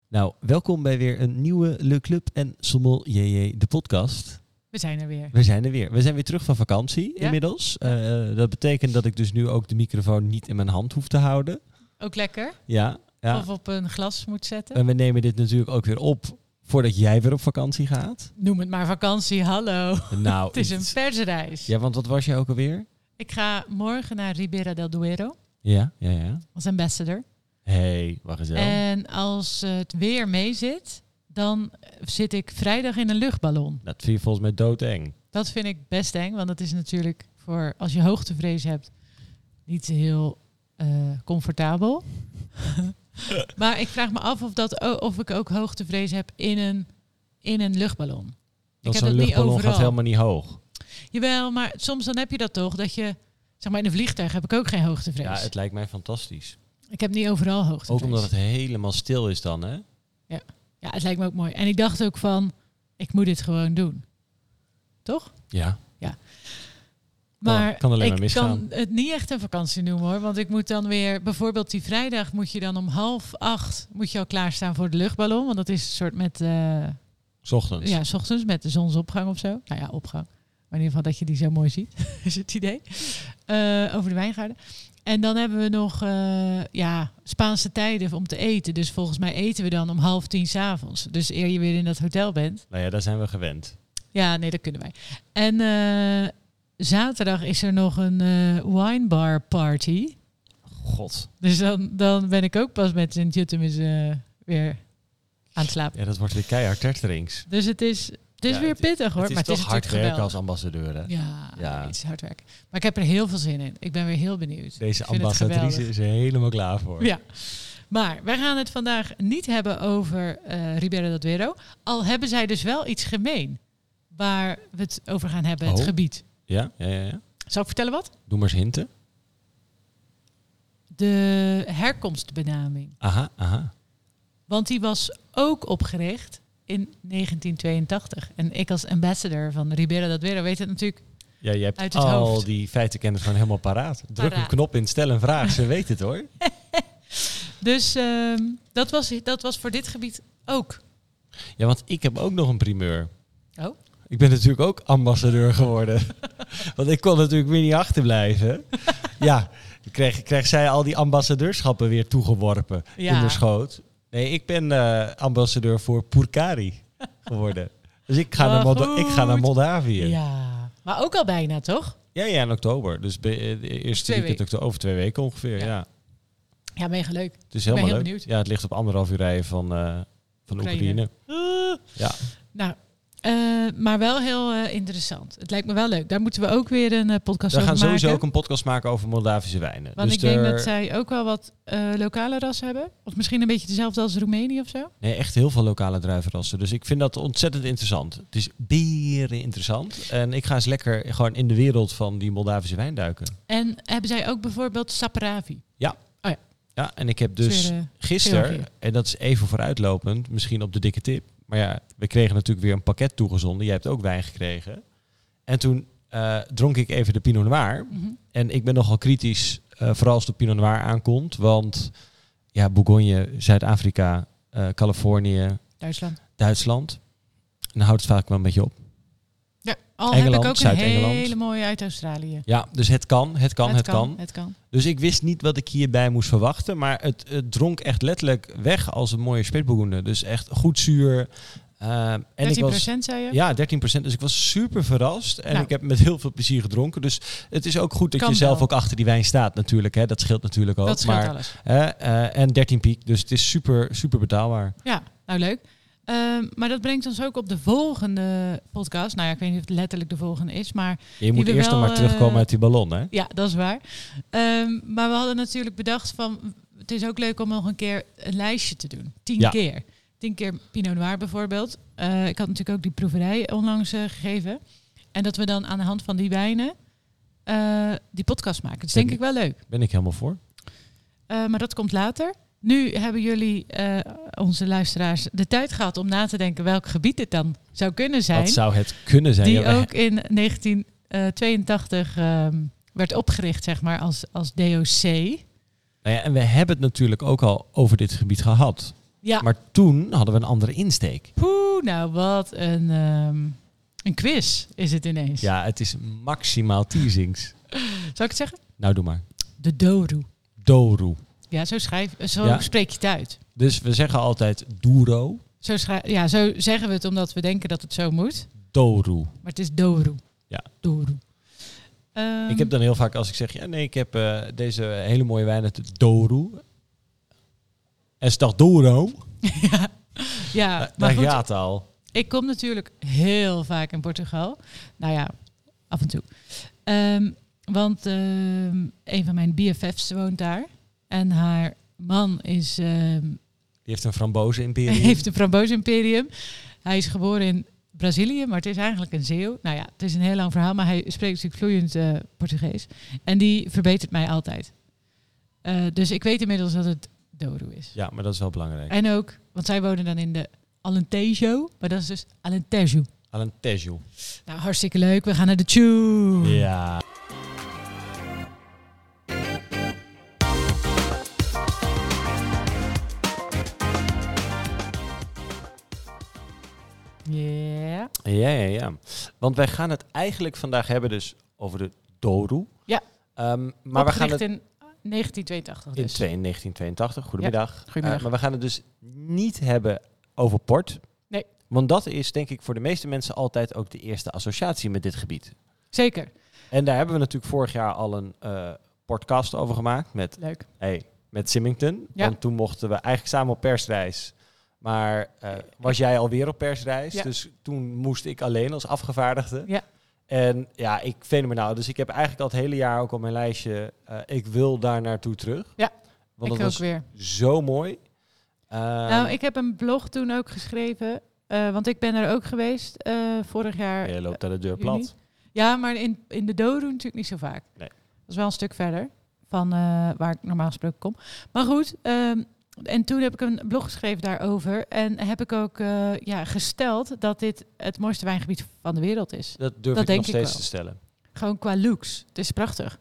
Nou, welkom bij weer een nieuwe Le Club en Sommelier, de podcast. We zijn er weer. We zijn weer terug van vakantie inmiddels. Dat betekent dat ik dus nu ook de microfoon niet in mijn hand hoef te houden. Ook lekker. Ja. Of op een glas moet zetten. En we nemen dit natuurlijk ook weer op voordat jij weer op vakantie gaat. Noem het maar vakantie, hallo. Nou, het is een persreis. Ja, want wat was jij ook alweer? Ik ga morgen naar Ribera del Duero. Ja. Als ambassador. Hey, wat gezellig. En als het weer mee zit, dan zit ik vrijdag in een luchtballon. Dat vind je volgens mij doodeng. Dat vind ik best eng, want dat is natuurlijk voor als je hoogtevrees hebt niet heel comfortabel. Maar ik vraag me af of ik ook hoogtevrees heb in een luchtballon. Want zo'n luchtballon gaat helemaal niet hoog. Jawel, maar soms dan heb je dat toch, dat je, zeg maar in een vliegtuig heb ik ook geen hoogtevrees. Ja, het lijkt mij fantastisch. Ik heb niet overal hoogtevrees. Ook omdat het helemaal stil is dan, hè? Ja, het lijkt me ook mooi. En ik dacht ook van, ik moet dit gewoon doen. Toch? Ja. Maar kan alleen maar ik misgaan. kan het niet echt een vakantie noemen hoor. Want ik moet dan weer, bijvoorbeeld die vrijdag moet je dan om 7:30 moet je al klaarstaan voor de luchtballon. Want dat is een soort met... 's ochtends. Ja, 's ochtends met de zonsopgang of zo. Nou ja, opgang. Maar in ieder geval dat je die zo mooi ziet, is het idee. Over de wijngaarden. En dan hebben we nog Spaanse tijden om te eten. Dus volgens mij eten we dan om 9:30 's avonds. Dus eer je weer in dat hotel bent. Nou ja, daar zijn we gewend. Ja, nee, dat kunnen wij. En zaterdag is er nog een winebar party. God. Dus dan ben ik ook pas met Sint-Jutemus weer aan het slapen. Ja, dat wordt weer keihard terterings. Dus het is weer pittig hoor. Het is maar toch het is hard werken geweldig. als ambassadeur, hè? Ja, het is hard werken. Maar ik heb er heel veel zin in. Ik ben weer heel benieuwd. Deze Ik vind het ambassadrice geweldig. is er helemaal klaar voor. Ja, maar wij gaan het vandaag niet hebben over Ribera del Duero. Al hebben zij dus wel iets gemeen waar we het over gaan hebben, het gebied. Ja. Zal ik vertellen wat? Doe maar eens hinten. De herkomstbenaming. Aha. Want die was ook opgericht in 1982. En ik als ambassador van Ribera del Duero weet het natuurlijk Ja, je hebt uit het al hoofd. die feitenkennis gewoon helemaal paraat. Druk een knop in, stel een vraag. Ze weet het hoor. Dus dat was voor dit gebied ook. Ja, want ik heb ook nog een primeur. Oh? Ik ben natuurlijk ook ambassadeur geworden. Want ik kon natuurlijk weer niet achterblijven. Ja, kreeg zij al die ambassadeurschappen weer toegeworpen in de schoot. Nee, ik ben ambassadeur voor Purcari geworden. Dus ik ga naar Moldavië. Ja, maar ook al bijna, toch? Ja, in oktober. Dus de eerste weekend oktober, over 2 weken ongeveer, ja. Ja, mega leuk. Het is helemaal heel leuk. benieuwd. Ja, het ligt op 1,5 uur rijden van Oekraïne. Ja. Nou, maar wel heel interessant. Het lijkt me wel leuk. Daar moeten we ook weer een podcast over maken. We gaan sowieso ook een podcast maken over Moldavische wijnen. Want dus ik denk dat zij ook wel wat lokale rassen hebben. Of misschien een beetje dezelfde als Roemenië of zo. Nee, echt heel veel lokale druivenrassen. Dus ik vind dat ontzettend interessant. Het is beren interessant. En ik ga eens lekker gewoon in de wereld van die Moldavische wijn duiken. En hebben zij ook bijvoorbeeld Saperavi? Ja. Oh ja. Ja, en ik heb dus gisteren, en dat is even vooruitlopend, misschien op de dikke tip. Maar ja, we kregen natuurlijk weer een pakket toegezonden. Jij hebt ook wijn gekregen. En toen dronk ik even de Pinot Noir. Mm-hmm. En ik ben nogal kritisch, vooral als de Pinot Noir aankomt. Want ja, Bourgogne, Zuid-Afrika, Californië, Duitsland. En dan houdt het vaak wel een beetje op. Ja, al Engeland, heb ik ook een hele mooie uit Australië. Ja, dus het kan. Het kan. Dus ik wist niet wat ik hierbij moest verwachten. Maar het dronk echt letterlijk weg als een mooie Spätburgunder. Dus echt goed zuur. 13% zei je? Ja, 13%. Dus ik was super verrast. En ik heb met heel veel plezier gedronken. Dus het is ook goed dat je zelf ook achter die wijn staat natuurlijk. Hè. Dat scheelt natuurlijk ook. Dat scheelt alles. En 13 piek. Dus het is super, super betaalbaar. Ja, nou leuk. Maar dat brengt ons ook op de volgende podcast. Nou ja, ik weet niet of het letterlijk de volgende is, maar... Je moet eerst nog maar terugkomen uit die ballon, hè? Ja, dat is waar. Maar we hadden natuurlijk bedacht van... Het is ook leuk om nog een keer een lijstje te doen. 10 keer. 10 keer Pinot Noir bijvoorbeeld. Ik had natuurlijk ook die proeverij onlangs gegeven. En dat we dan aan de hand van die wijnen die podcast maken. Dat is denk ik wel leuk. Ben ik helemaal voor. Maar dat komt later. Nu hebben jullie, onze luisteraars, de tijd gehad om na te denken welk gebied dit dan zou kunnen zijn. Wat zou het kunnen zijn? Die ook in 1982 werd opgericht, zeg maar, als DOC. Nou ja, en we hebben het natuurlijk ook al over dit gebied gehad. Ja. Maar toen hadden we een andere insteek. Nou wat een quiz is het ineens. Ja, het is maximaal teasings. Zal ik het zeggen? Nou, doe maar. De Doru. Doru. Ja, zo spreek je het uit. Dus we zeggen altijd Duro. Zo zeggen we het omdat we denken dat het zo moet. Doru. Maar het is Doru. Ja. Doru. Ik heb dan heel vaak als ik zeg... Ja, nee, ik heb deze hele mooie wijn uit Doru. En toch Douro? Ja, maar daar goed, gaat het al. ik kom natuurlijk heel vaak in Portugal. Nou ja, af en toe. Want een van mijn BFF's woont daar. En haar man is... Die heeft een frambozen-imperium. heeft een frambozen-imperium. Hij is geboren in Brazilië, maar het is eigenlijk een Zeeuw. Nou ja, het is een heel lang verhaal, maar hij spreekt natuurlijk vloeiend Portugees. En die verbetert mij altijd. Dus ik weet inmiddels dat het Douro is. Ja, maar dat is wel belangrijk. En ook, want zij wonen dan in de Alentejo, maar dat is dus Alentejo. Alentejo. Nou, hartstikke leuk. We gaan naar de tune. Ja. Yeah. Ja. Want wij gaan het eigenlijk vandaag hebben dus over de Douro. Ja. Maar we gaan het in 1982 dus. in 1982. Goedemiddag. Ja, goedemiddag. Maar we gaan het dus niet hebben over port. Nee. Want dat is denk ik voor de meeste mensen altijd ook de eerste associatie met dit gebied. Zeker. En daar hebben we natuurlijk vorig jaar al een podcast over gemaakt met, Leuk. met Symington. Ja. Want toen mochten we eigenlijk samen op persreis. Maar was jij alweer op persreis. Ja. Dus toen moest ik alleen als afgevaardigde. Ja. En ja, fenomenaal. Dus ik heb eigenlijk al het hele jaar ook op mijn lijstje... ik wil daar naartoe terug. Ja, want ik dat ook was weer. zo mooi. Nou, ik heb een blog toen ook geschreven. Want ik ben er ook geweest vorig jaar. Je loopt aan de deur juni. plat. Ja, maar in de Douro natuurlijk niet zo vaak. Nee. Dat is wel een stuk verder van waar ik normaal gesproken kom. Maar goed, en toen heb ik een blog geschreven daarover. En heb ik ook gesteld dat dit het mooiste wijngebied van de wereld is. Dat durf Dat ik denk nog ik steeds wel. te stellen. Gewoon qua looks. Het is prachtig.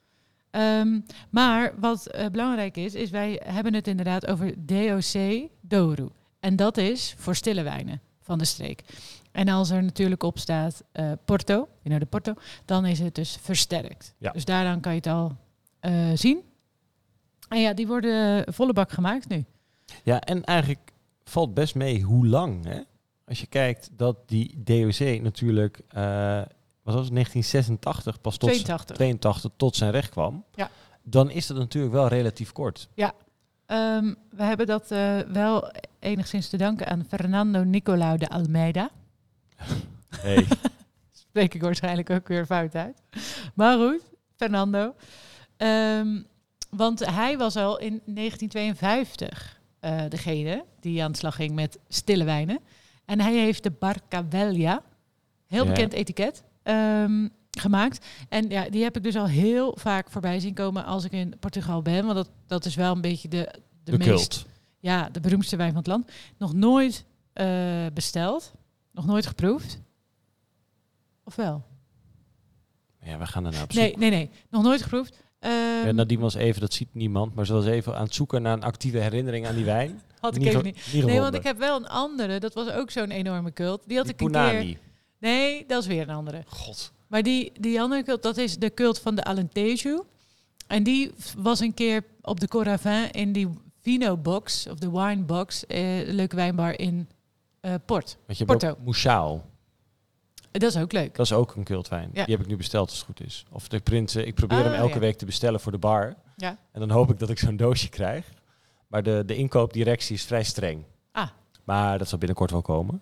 Maar wat belangrijk is wij hebben het inderdaad over DOC Douro. En dat is voor stille wijnen van de streek. En als er natuurlijk op staat Porto, de Porto, dan is het dus versterkt. Ja. Dus daaraan kan je het al zien. En ja, die worden volle bak gemaakt nu. Ja, en eigenlijk valt best mee hoe lang. Hè? Als je kijkt dat die DOC natuurlijk, wat was het, 1986 pas tot 82 tot zijn recht kwam. Ja. Dan is dat natuurlijk wel relatief kort. Ja, we hebben dat wel enigszins te danken aan Fernando Nicolau de Almeida. Hey. Spreek ik waarschijnlijk ook weer fout uit. Maar goed, Fernando. Want hij was al in 1952 degene die aan de slag ging met stille wijnen. En hij heeft de Barcavella, heel bekend etiket, gemaakt. En ja, die heb ik dus al heel vaak voorbij zien komen als ik in Portugal ben. Want dat is wel een beetje de meest... cult. Ja, de beroemdste wijn van het land. Nog nooit besteld. Nog nooit geproefd. Of wel? Ja, we gaan daarna op zoek. Nee. Nog nooit geproefd. Ja, Nadine was even, dat ziet niemand, maar ze was even aan het zoeken naar een actieve herinnering aan die wijn. Had ik even niet. Nee, gevonden. want ik heb wel een andere. Dat was ook zo'n enorme cult. Die had die ik een Punani. keer... Nee, dat is weer een andere. God. Maar die andere cult, dat is de cult van de Alentejo. En die was een keer op de Coravin in die Vino Box, of de Wine Box, leuke wijnbar in Porto. Want je hebt Porto. ook Mouchau. Dat is ook leuk. Dat is ook een cultwijn. Ja. Die heb ik nu besteld als het goed is. Of de Prinsen. Ik probeer hem elke week te bestellen voor de bar. Ja. En dan hoop ik dat ik zo'n doosje krijg. Maar de inkoopdirectie is vrij streng. Ah. Maar dat zal binnenkort wel komen.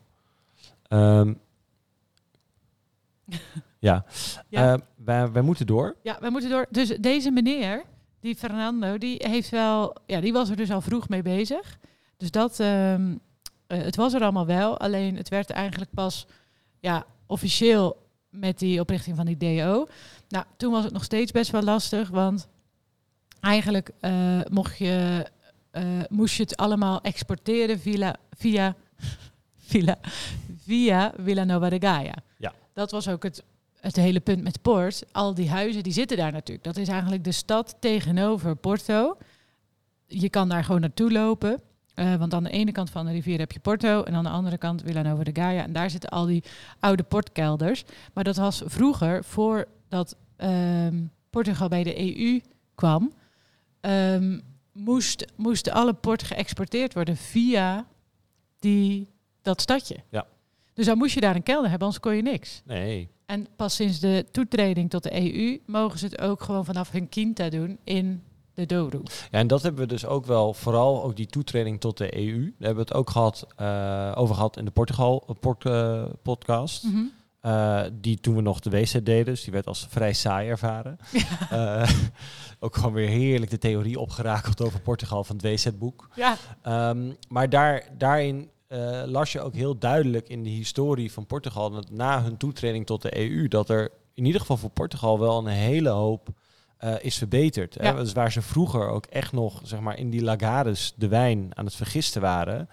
Ja. Wij moeten door. Ja, wij moeten door. Dus deze meneer, die Fernando, die heeft wel... Ja, die was er dus al vroeg mee bezig. Dus dat... het was er allemaal wel. Alleen het werd eigenlijk pas... Ja, officieel met die oprichting van die DO. Nou, toen was het nog steeds best wel lastig, want eigenlijk moest je het allemaal exporteren via Vila Nova de Gaia. Ja. Dat was ook het hele punt met Port. Al die huizen, die zitten daar natuurlijk. Dat is eigenlijk de stad tegenover Porto. Je kan daar gewoon naartoe lopen. Want aan de ene kant van de rivier heb je Porto en aan de andere kant Vila Nova de Gaia. En daar zitten al die oude portkelders. Maar dat was vroeger, voordat Portugal bij de EU kwam, moesten alle port geëxporteerd worden via dat stadje. Ja. Dus dan moest je daar een kelder hebben, anders kon je niks. Nee. En pas sinds de toetreding tot de EU mogen ze het ook gewoon vanaf hun quinta doen in de Douro. Ja, en dat hebben we dus ook wel, vooral ook die toetreding tot de EU. Daar hebben we het ook over gehad in de Portugal podcast. Mm-hmm. Die toen we nog de WZ deden, dus die werd als vrij saai ervaren. Ja. Ook gewoon weer heerlijk de theorie opgerakeld over Portugal van het WZ-boek. Ja. Maar daarin las je ook heel duidelijk in de historie van Portugal, dat na hun toetreding tot de EU, dat er in ieder geval voor Portugal wel een hele hoop is verbeterd. Ja. Dus waar ze vroeger ook echt nog, zeg maar, in die lagades de wijn aan het vergisten waren,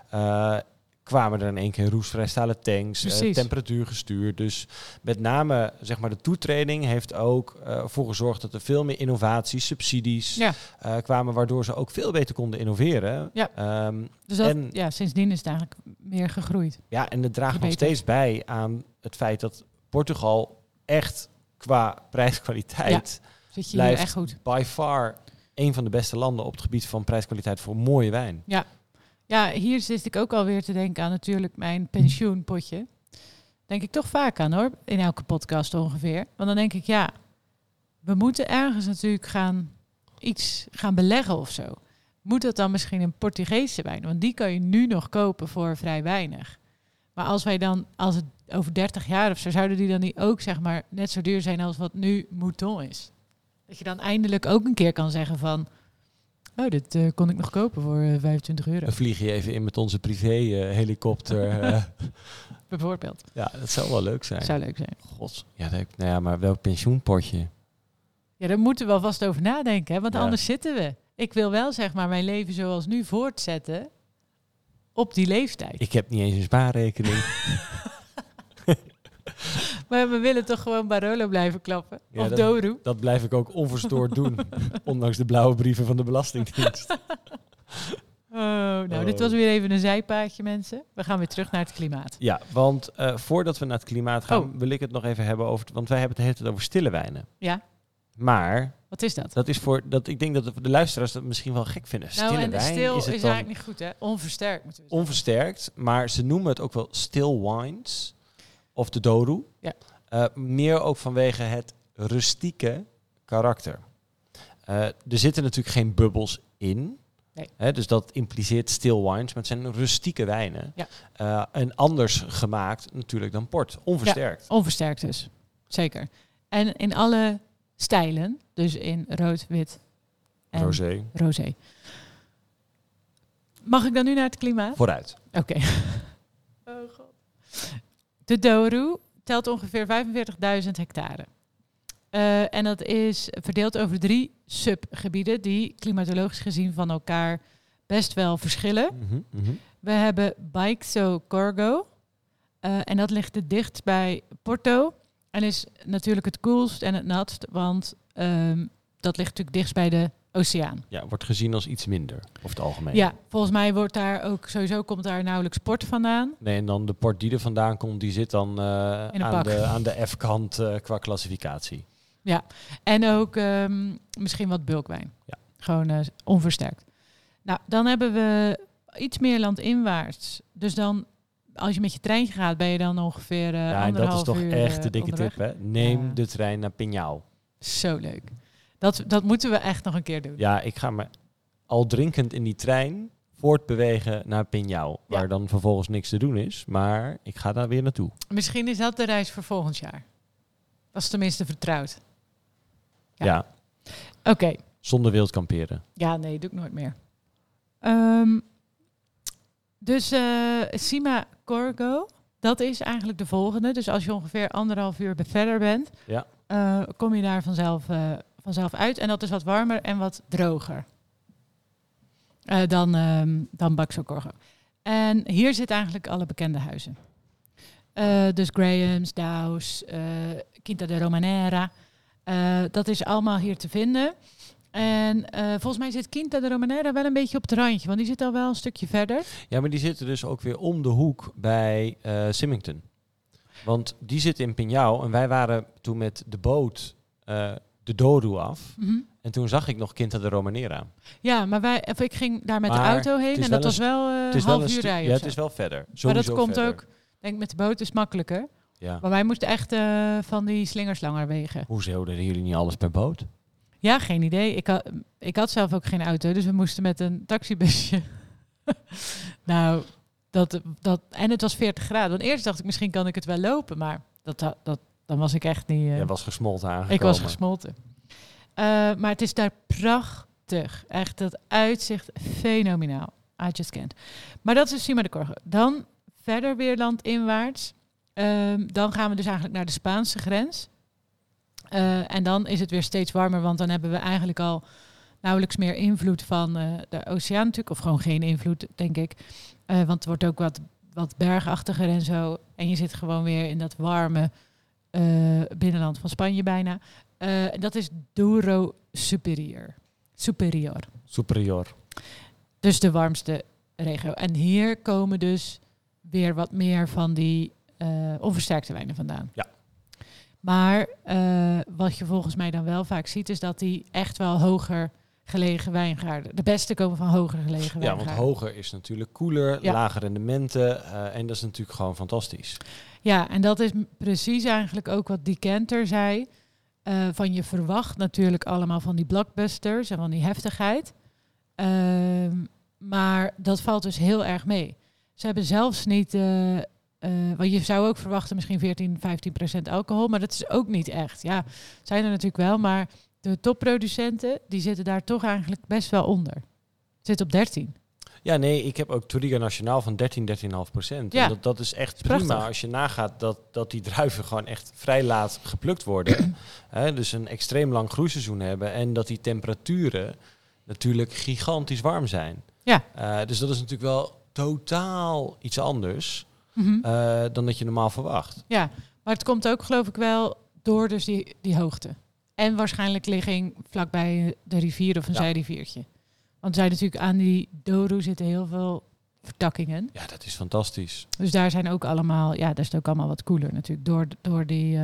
kwamen er in één keer roestvrij stalen tanks, temperatuur gestuurd. Dus met name, zeg maar, de toetreding heeft ook voor gezorgd dat er veel meer innovaties, subsidies kwamen, waardoor ze ook veel beter konden innoveren. Ja. Dus sindsdien is het eigenlijk meer gegroeid. Ja, en het draagt nog steeds bij aan het feit dat Portugal echt qua prijskwaliteit zit je blijft echt goed. By far een van de beste landen op het gebied van prijskwaliteit voor mooie wijn. Ja. Ja, hier zit ik ook alweer te denken aan natuurlijk mijn pensioenpotje. Denk ik toch vaak aan, hoor. In elke podcast ongeveer. Want dan denk ik, we moeten ergens natuurlijk iets gaan beleggen of zo. Moet dat dan misschien een Portugese wijn? Want die kan je nu nog kopen voor vrij weinig. Maar als het over 30 jaar of zo, zouden die dan niet ook, zeg maar, net zo duur zijn als wat nu Mouton is? Dat je dan eindelijk ook een keer kan zeggen van, dit kon ik nog kopen voor €25. Dan vlieg je even in met onze privé-helikopter. Bijvoorbeeld. Ja, dat zou wel leuk zijn. Zou leuk zijn. God, maar welk pensioenpotje? Ja, daar moeten we wel vast over nadenken, hè? Want anders zitten we. Ik wil wel, zeg maar, mijn leven zoals nu voortzetten op die leeftijd. Ik heb niet eens een spaarrekening. Maar we willen toch gewoon Barolo blijven klappen? Ja, of Douro? Dat blijf ik ook onverstoord doen. Ondanks de blauwe brieven van de Belastingdienst. Dit was weer even een zijpaadje, mensen. We gaan weer terug naar het klimaat. Ja, want voordat we naar het klimaat gaan, wil ik het nog even hebben over, want wij hebben het de hele tijd over stille wijnen. Ja. Maar wat is dat? Dat is ik denk dat de luisteraars dat misschien wel gek vinden. Stille wijn stil is eigenlijk niet goed, hè? Onversterkt moeten we zeggen. Onversterkt, maar ze noemen het ook wel still wines of de Douro. Ja. Meer ook vanwege het rustieke karakter. Er zitten natuurlijk geen bubbels in. Nee. Dus dat impliceert still wines, maar het zijn rustieke wijnen. Ja. En anders gemaakt natuurlijk dan port. Onversterkt. Ja, onversterkt dus. Zeker. En in alle stijlen, dus in rood, wit en rosé. Mag ik dan nu naar het klimaat? Vooruit. Oké. Oh god. De Douro telt ongeveer 45.000 hectare. En dat is verdeeld over 3 subgebieden die klimatologisch gezien van elkaar best wel verschillen. Mm-hmm, mm-hmm. We hebben Baixo Corgo. En dat ligt het dichtst bij Porto. En is natuurlijk het koelst en het natst, want dat ligt natuurlijk dichtst bij de oceaan. Ja, wordt gezien als iets minder, over het algemeen. Ja, volgens mij wordt daar ook sowieso komt daar nauwelijks port vandaan. Nee, en dan de port die er vandaan komt, die zit dan aan de F-kant qua klassificatie. Ja, en ook misschien wat bulkwijn. Ja. Gewoon onversterkt. Nou, dan hebben we iets meer landinwaarts. Dus dan, als je met je treintje gaat, ben je dan ongeveer en dat is toch echt de dikke onderweg. tip, hè? Neem de trein naar Pinhao. Zo leuk. Dat moeten we echt nog een keer doen. Ja, ik ga me al drinkend in die trein voortbewegen naar Pinhao. Waar dan vervolgens niks te doen is. Maar ik ga daar weer naartoe. Misschien is dat de reis voor volgend jaar. Dat is tenminste vertrouwd. Ja. Oké. Zonder wild kamperen. Ja, nee, doe ik nooit meer. Dus Cima Corgo, dat is eigenlijk de volgende. Dus als je ongeveer 1,5 uur verder bent, kom je daar vanzelf uit. En dat is wat warmer en wat droger dan Baixo Corgo. En hier zitten eigenlijk alle bekende huizen. Dus Graham's, Douws, Quinta de Romanera. Dat is allemaal hier te vinden. En volgens mij zit Quinta de Romanera wel een beetje op het randje, want die zit al wel een stukje verder. Ja, maar die zitten dus ook weer om de hoek bij Symington. Want die zit in Pinhao en wij waren toen met de boot de Douro af. Mm-hmm. En toen zag ik nog Quinta de Romanera. Ja, maar ik ging daar met de auto heen en dat was wel een half uur rijden. Ja, het is wel verder. Maar dat komt verder. ook, denk ik, met de boot is makkelijker. Ja. Maar wij moesten echt van die slingers langer wegen. Hoezo deden jullie niet alles per boot? Ja, geen idee. Ik had zelf ook geen auto, dus we moesten met een taxibusje. Nou, en het was 40 graden. Want eerst dacht ik, misschien kan ik het wel lopen, maar dan was ik echt niet... Jij was gesmolten aangekomen. Ik was gesmolten. Maar het is daar prachtig. Echt, dat uitzicht fenomenaal. I just can't. Maar dat is Cima de Corgo. Dan verder weer landinwaarts. Dan gaan we dus eigenlijk naar de Spaanse grens. En dan is het weer steeds warmer, want dan hebben we eigenlijk al nauwelijks meer invloed van de oceaan natuurlijk. Of gewoon geen invloed, denk ik. Want het wordt ook wat bergachtiger en zo. En je zit gewoon weer in dat warme binnenland van Spanje bijna. Dat is Douro Superior. Dus de warmste regio. En hier komen dus weer wat meer van die onversterkte wijnen vandaan. Ja. Maar wat je volgens mij dan wel vaak ziet, is dat die echt wel hoger gelegen wijngaarden. De beste komen van hoger gelegen wijngaarden. Ja, want hoger is natuurlijk koeler, lager rendementen. En dat is natuurlijk gewoon fantastisch. Ja, en dat is precies eigenlijk ook wat Decanter zei. Van je verwacht natuurlijk allemaal van die blockbusters en van die heftigheid. Maar dat valt dus heel erg mee. Ze hebben zelfs niet... want je zou ook verwachten misschien 14-15% alcohol, maar dat is ook niet echt. Ja, zijn er natuurlijk wel, maar de topproducenten die zitten daar toch eigenlijk best wel onder. Zit op 13. Ja, nee, ik heb ook Touriga Nacionaal van 13,5%. Ja. En dat is echt Prachtig. prima als je nagaat dat die druiven gewoon echt vrij laat geplukt worden. Dus een extreem lang groeiseizoen hebben en dat die temperaturen natuurlijk gigantisch warm zijn. Ja. Dus dat is natuurlijk wel totaal iets anders. Mm-hmm. Dan dat je normaal verwacht. Ja, maar het komt ook geloof ik wel door dus die hoogte. En waarschijnlijk ligging vlakbij de rivier of een zijriviertje. Want er zijn natuurlijk aan die Douro zitten heel veel vertakkingen. Ja, dat is fantastisch. Dus daar zijn ook allemaal, daar is het ook allemaal wat koeler natuurlijk door die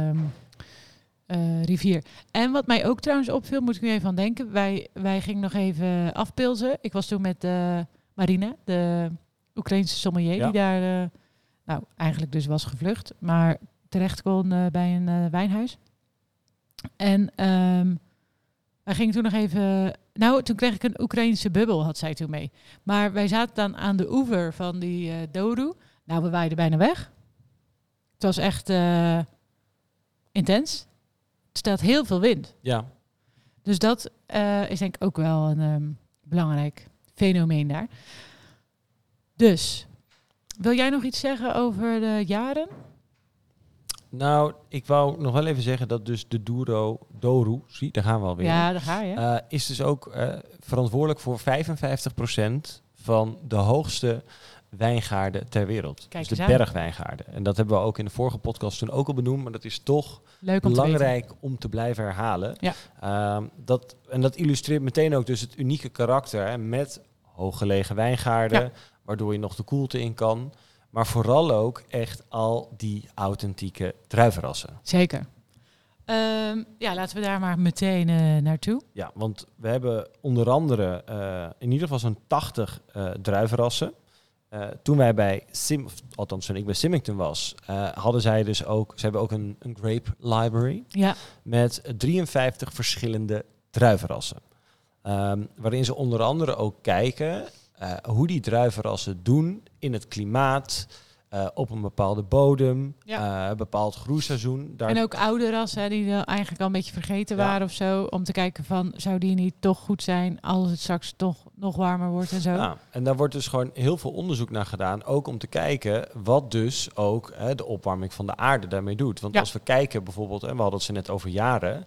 rivier. En wat mij ook trouwens opviel, moet ik nu even aan denken. Wij gingen nog even afpilzen. Ik was toen met Marina, de Oekraïense sommelier, die daar eigenlijk dus was gevlucht, maar terecht kon bij een wijnhuis. En wij gingen toen nog even... Nou, toen kreeg ik een Oekraïense bubbel, had zij toen mee. Maar wij zaten dan aan de oever van die Douro. Nou, we waaiden bijna weg. Het was echt intens. Er staat heel veel wind. Ja. Dus dat is denk ik ook wel een belangrijk fenomeen daar. Dus, wil jij nog iets zeggen over de jaren? Nou, ik wou nog wel even zeggen dat dus de Douro, zie, daar gaan we alweer. Ja, daar ga je. Is dus ook verantwoordelijk voor 55% van de hoogste wijngaarden ter wereld. Kijk dus de eens aan. bergwijngaarden. En dat hebben we ook in de vorige podcast toen ook al benoemd, maar dat is toch Leuk om belangrijk om te blijven herhalen. Ja. Dat illustreert meteen ook dus het unieke karakter hè, met hooggelegen wijngaarden, waardoor je nog de koelte in kan. Maar vooral ook echt al die authentieke druivenrassen. Zeker. Laten we daar maar meteen naartoe. Ja, want we hebben onder andere in ieder geval zo'n 80 druivenrassen. Toen wij bij toen ik bij Symington was, hadden zij dus ook, ze hebben ook een grape library met 53 verschillende druivenrassen. Waarin ze onder andere ook kijken hoe die druivenrassen doen in het klimaat, op een bepaalde bodem, een bepaald groeiseizoen. En ook oude rassen die eigenlijk al een beetje vergeten waren of zo. Om te kijken van, zou die niet toch goed zijn als het straks toch nog warmer wordt en zo. Ja, en daar wordt dus gewoon heel veel onderzoek naar gedaan. Ook om te kijken wat dus ook de opwarming van de aarde daarmee doet. Want als we kijken bijvoorbeeld, en we hadden het ze net over jaren.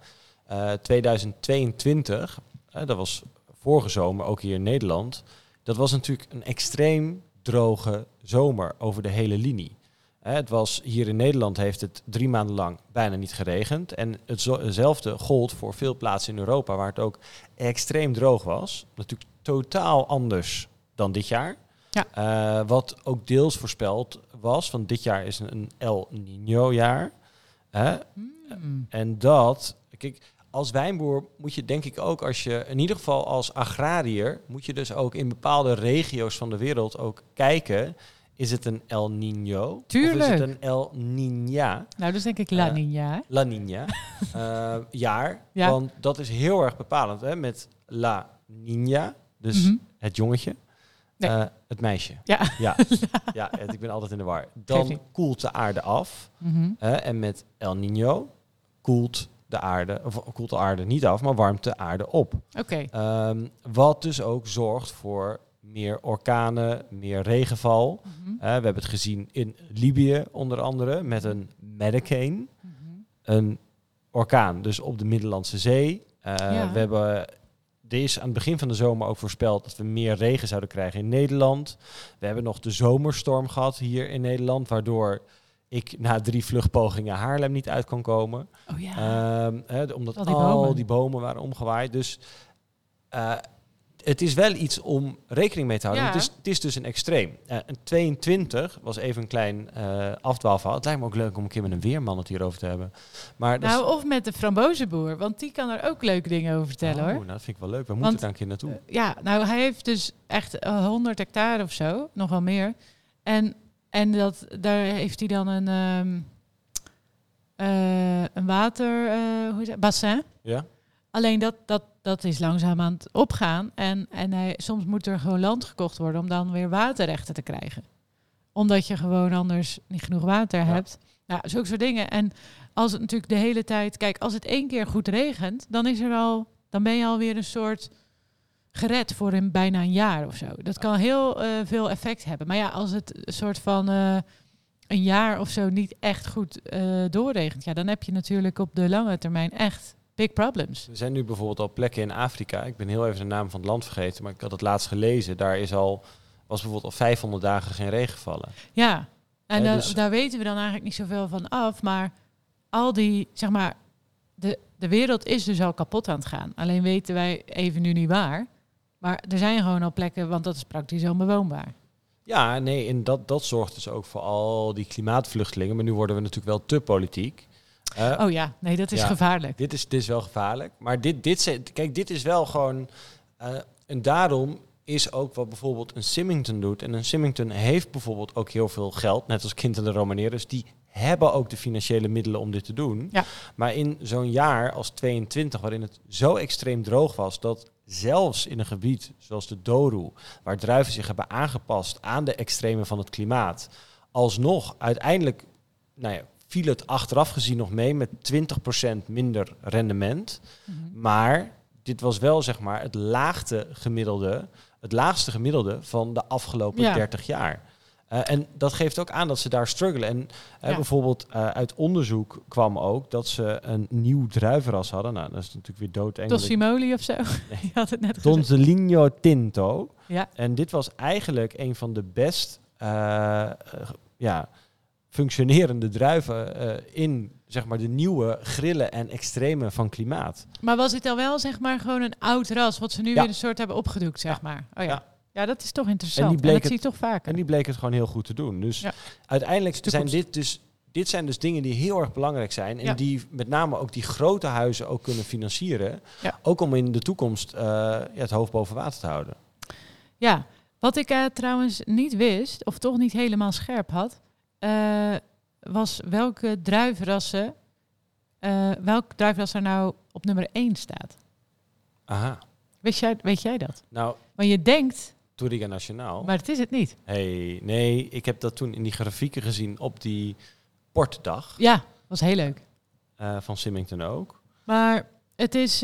2022, dat was vorige zomer ook hier in Nederland. Dat was natuurlijk een extreem droge zomer over de hele linie. Het was hier in Nederland heeft het 3 maanden lang bijna niet geregend. En hetzelfde gold voor veel plaatsen in Europa waar het ook extreem droog was. Natuurlijk totaal anders dan dit jaar. Ja. Wat ook deels voorspeld was, want dit jaar is een El Niño jaar. En dat, kijk, als wijnboer moet je denk ik ook, als je in ieder geval als agrariër, moet je dus ook in bepaalde regio's van de wereld ook kijken. Is het een El Niño? Tuurlijk. Of is het een El Niña? Nou, dus denk ik La Niña. La Niña. Jaar. Ja. Want dat is heel erg bepalend. Hè? Met La Niña, dus het jongetje. Nee. Het meisje. Ja. Ik ben altijd in de war. Dan koelt de aarde af. En met El Niño koelt de aarde niet af, maar warmt de aarde op. Okay. Wat dus ook zorgt voor meer orkanen, meer regenval. We hebben het gezien in Libië onder andere met een Medicane. Een orkaan, dus op de Middellandse Zee. We hebben deze aan het begin van de zomer ook voorspeld dat we meer regen zouden krijgen in Nederland. We hebben nog de zomerstorm gehad hier in Nederland, waardoor ik na 3 vluchtpogingen Haarlem niet uit kan komen. Oh ja. Omdat al die bomen waren omgewaaid. Dus het is wel iets om rekening mee te houden. Ja. Het is dus een extreem. Een 22 was even een klein afdwaalverhaal. Het lijkt me ook leuk om een keer met een weerman het hierover te hebben. Maar of met de frambozenboer, want die kan er ook leuke dingen over vertellen, hoor. Nou, dat vind ik wel leuk. We moeten daar een keer naartoe. Hij heeft dus echt 100 hectare of zo, nog wel meer. En daar heeft hij dan een bassin. Ja. Alleen dat is langzaam aan het opgaan. En soms moet er gewoon land gekocht worden om dan weer waterrechten te krijgen. Omdat je gewoon anders niet genoeg water hebt. Nou, zulke soort dingen. En als het natuurlijk de hele tijd... Kijk, als het 1 keer goed regent, dan ben je alweer een soort gered voor bijna een jaar of zo. Dat kan heel veel effect hebben. Maar ja, als het een soort van een jaar of zo niet echt goed doorregent, dan heb je natuurlijk op de lange termijn echt big problems. Er zijn nu bijvoorbeeld al plekken in Afrika. Ik ben heel even de naam van het land vergeten, maar ik had het laatst gelezen. Daar was bijvoorbeeld al 500 dagen geen regen gevallen. Ja, en daar weten we dan eigenlijk niet zoveel van af. Maar al die, zeg maar, de wereld is dus al kapot aan het gaan. Alleen weten wij even nu niet waar. Maar er zijn gewoon al plekken, want dat is praktisch onbewoonbaar. Ja, nee, en dat zorgt dus ook voor al die klimaatvluchtelingen. Maar nu worden we natuurlijk wel te politiek. Dat is gevaarlijk. Dit is wel gevaarlijk. Maar dit is wel gewoon... en daarom is ook wat bijvoorbeeld een Symington doet. En een Symington heeft bijvoorbeeld ook heel veel geld, net als Kind en de Romaneers. Die hebben ook de financiële middelen om dit te doen. Ja. Maar in zo'n jaar als 22, waarin het zo extreem droog was, dat zelfs in een gebied zoals de Douro, waar druiven zich hebben aangepast aan de extreme van het klimaat, alsnog uiteindelijk viel het achteraf gezien nog mee met 20% minder rendement. Maar dit was wel zeg maar het laagste gemiddelde van de afgelopen 30 jaar. En dat geeft ook aan dat ze daar struggelen. En bijvoorbeeld uit onderzoek kwam ook dat ze een nieuw druivenras hadden. Nou, dat is natuurlijk weer doodeng. Tossimoli of zo? Nee. Je had het net Donzelino Tinto. Ja. En dit was eigenlijk een van de best functionerende druiven in zeg maar de nieuwe grillen en extreme van klimaat. Maar was dit dan wel zeg maar gewoon een oud ras wat ze nu weer een soort hebben opgedoekt, zeg maar? Oh ja. Ja, dat is toch interessant. En dat zie je toch vaker. En die bleek het gewoon heel goed te doen. Dus uiteindelijk zijn dit zijn dus dingen die heel erg belangrijk zijn. En die met name ook die grote huizen ook kunnen financieren. Ja. Ook om in de toekomst het hoofd boven water te houden. Ja, wat ik trouwens niet wist, of toch niet helemaal scherp had, was welke druivenras er nou op nummer 1 staat. Aha. Weet jij dat? Nou, want je denkt Touriga Nacional. Maar het is het niet. Nee, ik heb dat toen in die grafieken gezien op die portdag. Ja, was heel leuk. Van Symington ook. Maar het is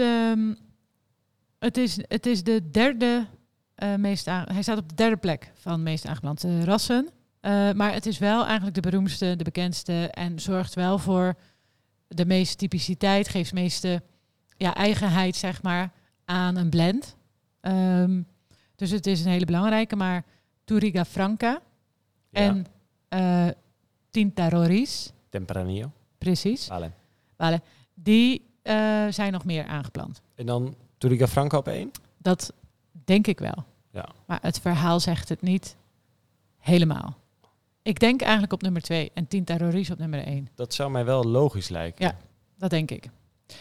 de derde hij staat op de 3e plek van meest aangeplante rassen. Maar het is wel eigenlijk de beroemdste, de bekendste en zorgt wel voor de meeste typiciteit, geeft de meeste eigenheid zeg maar aan een blend. Dus het is een hele belangrijke, maar Touriga Franca en Tinta Roriz. Tempranillo. Precies. Vale. Die zijn nog meer aangeplant. En dan Touriga Franca op 1? Dat denk ik wel. Ja. Maar het verhaal zegt het niet helemaal. Ik denk eigenlijk op nummer 2 en Tinta Roriz op nummer 1. Dat zou mij wel logisch lijken. Ja, dat denk ik.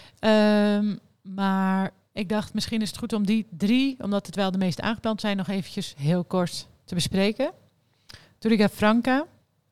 Maar ik dacht, misschien is het goed om die 3, omdat het wel de meest aangeplant zijn, nog eventjes heel kort te bespreken. Touriga Franca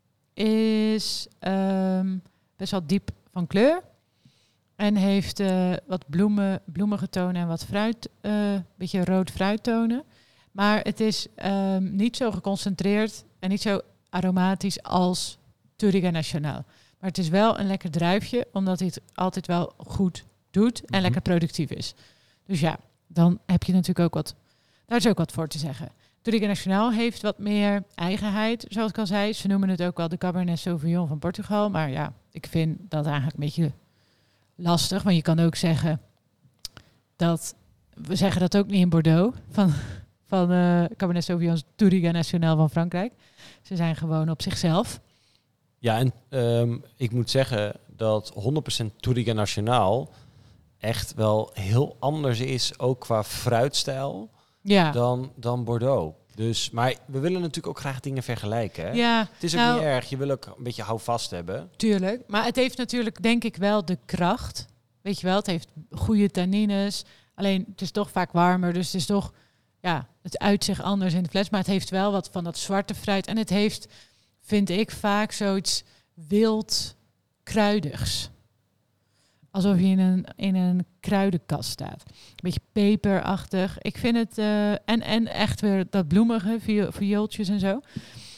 is best wel diep van kleur. En heeft wat bloemige tonen en wat fruit, beetje rood fruittonen. Maar het is niet zo geconcentreerd en niet zo aromatisch als Touriga Nacional. Maar het is wel een lekker druifje, omdat hij het altijd wel goed doet en lekker productief is. Dus ja, dan heb je natuurlijk ook wat. Daar is ook wat voor te zeggen. Touriga Nacional heeft wat meer eigenheid, zoals ik al zei. Ze noemen het ook wel de Cabernet Sauvignon van Portugal. Maar ja, ik vind dat eigenlijk een beetje lastig. Want je kan ook zeggen dat... We zeggen dat ook niet in Bordeaux. Van Cabernet Sauvignon Touriga Nacional van Frankrijk. Ze zijn gewoon op zichzelf. Ja, en ik moet zeggen dat 100% Touriga Nacional echt wel heel anders is, ook qua fruitstijl, dan Bordeaux. Dus, maar we willen natuurlijk ook graag dingen vergelijken. Hè? Ja, het is ook niet erg, je wil ook een beetje houvast hebben. Tuurlijk, maar het heeft natuurlijk denk ik wel de kracht. Weet je wel, het heeft goede tannines. Alleen het is toch vaak warmer, dus het is toch, ja, het uit zich anders in de fles. Maar het heeft wel wat van dat zwarte fruit. En het heeft, vind ik, vaak zoiets wild kruidigs. Alsof je in een kruidenkast staat. Een beetje peperachtig. Ik vind het... En echt weer dat bloemige, viooltjes en zo.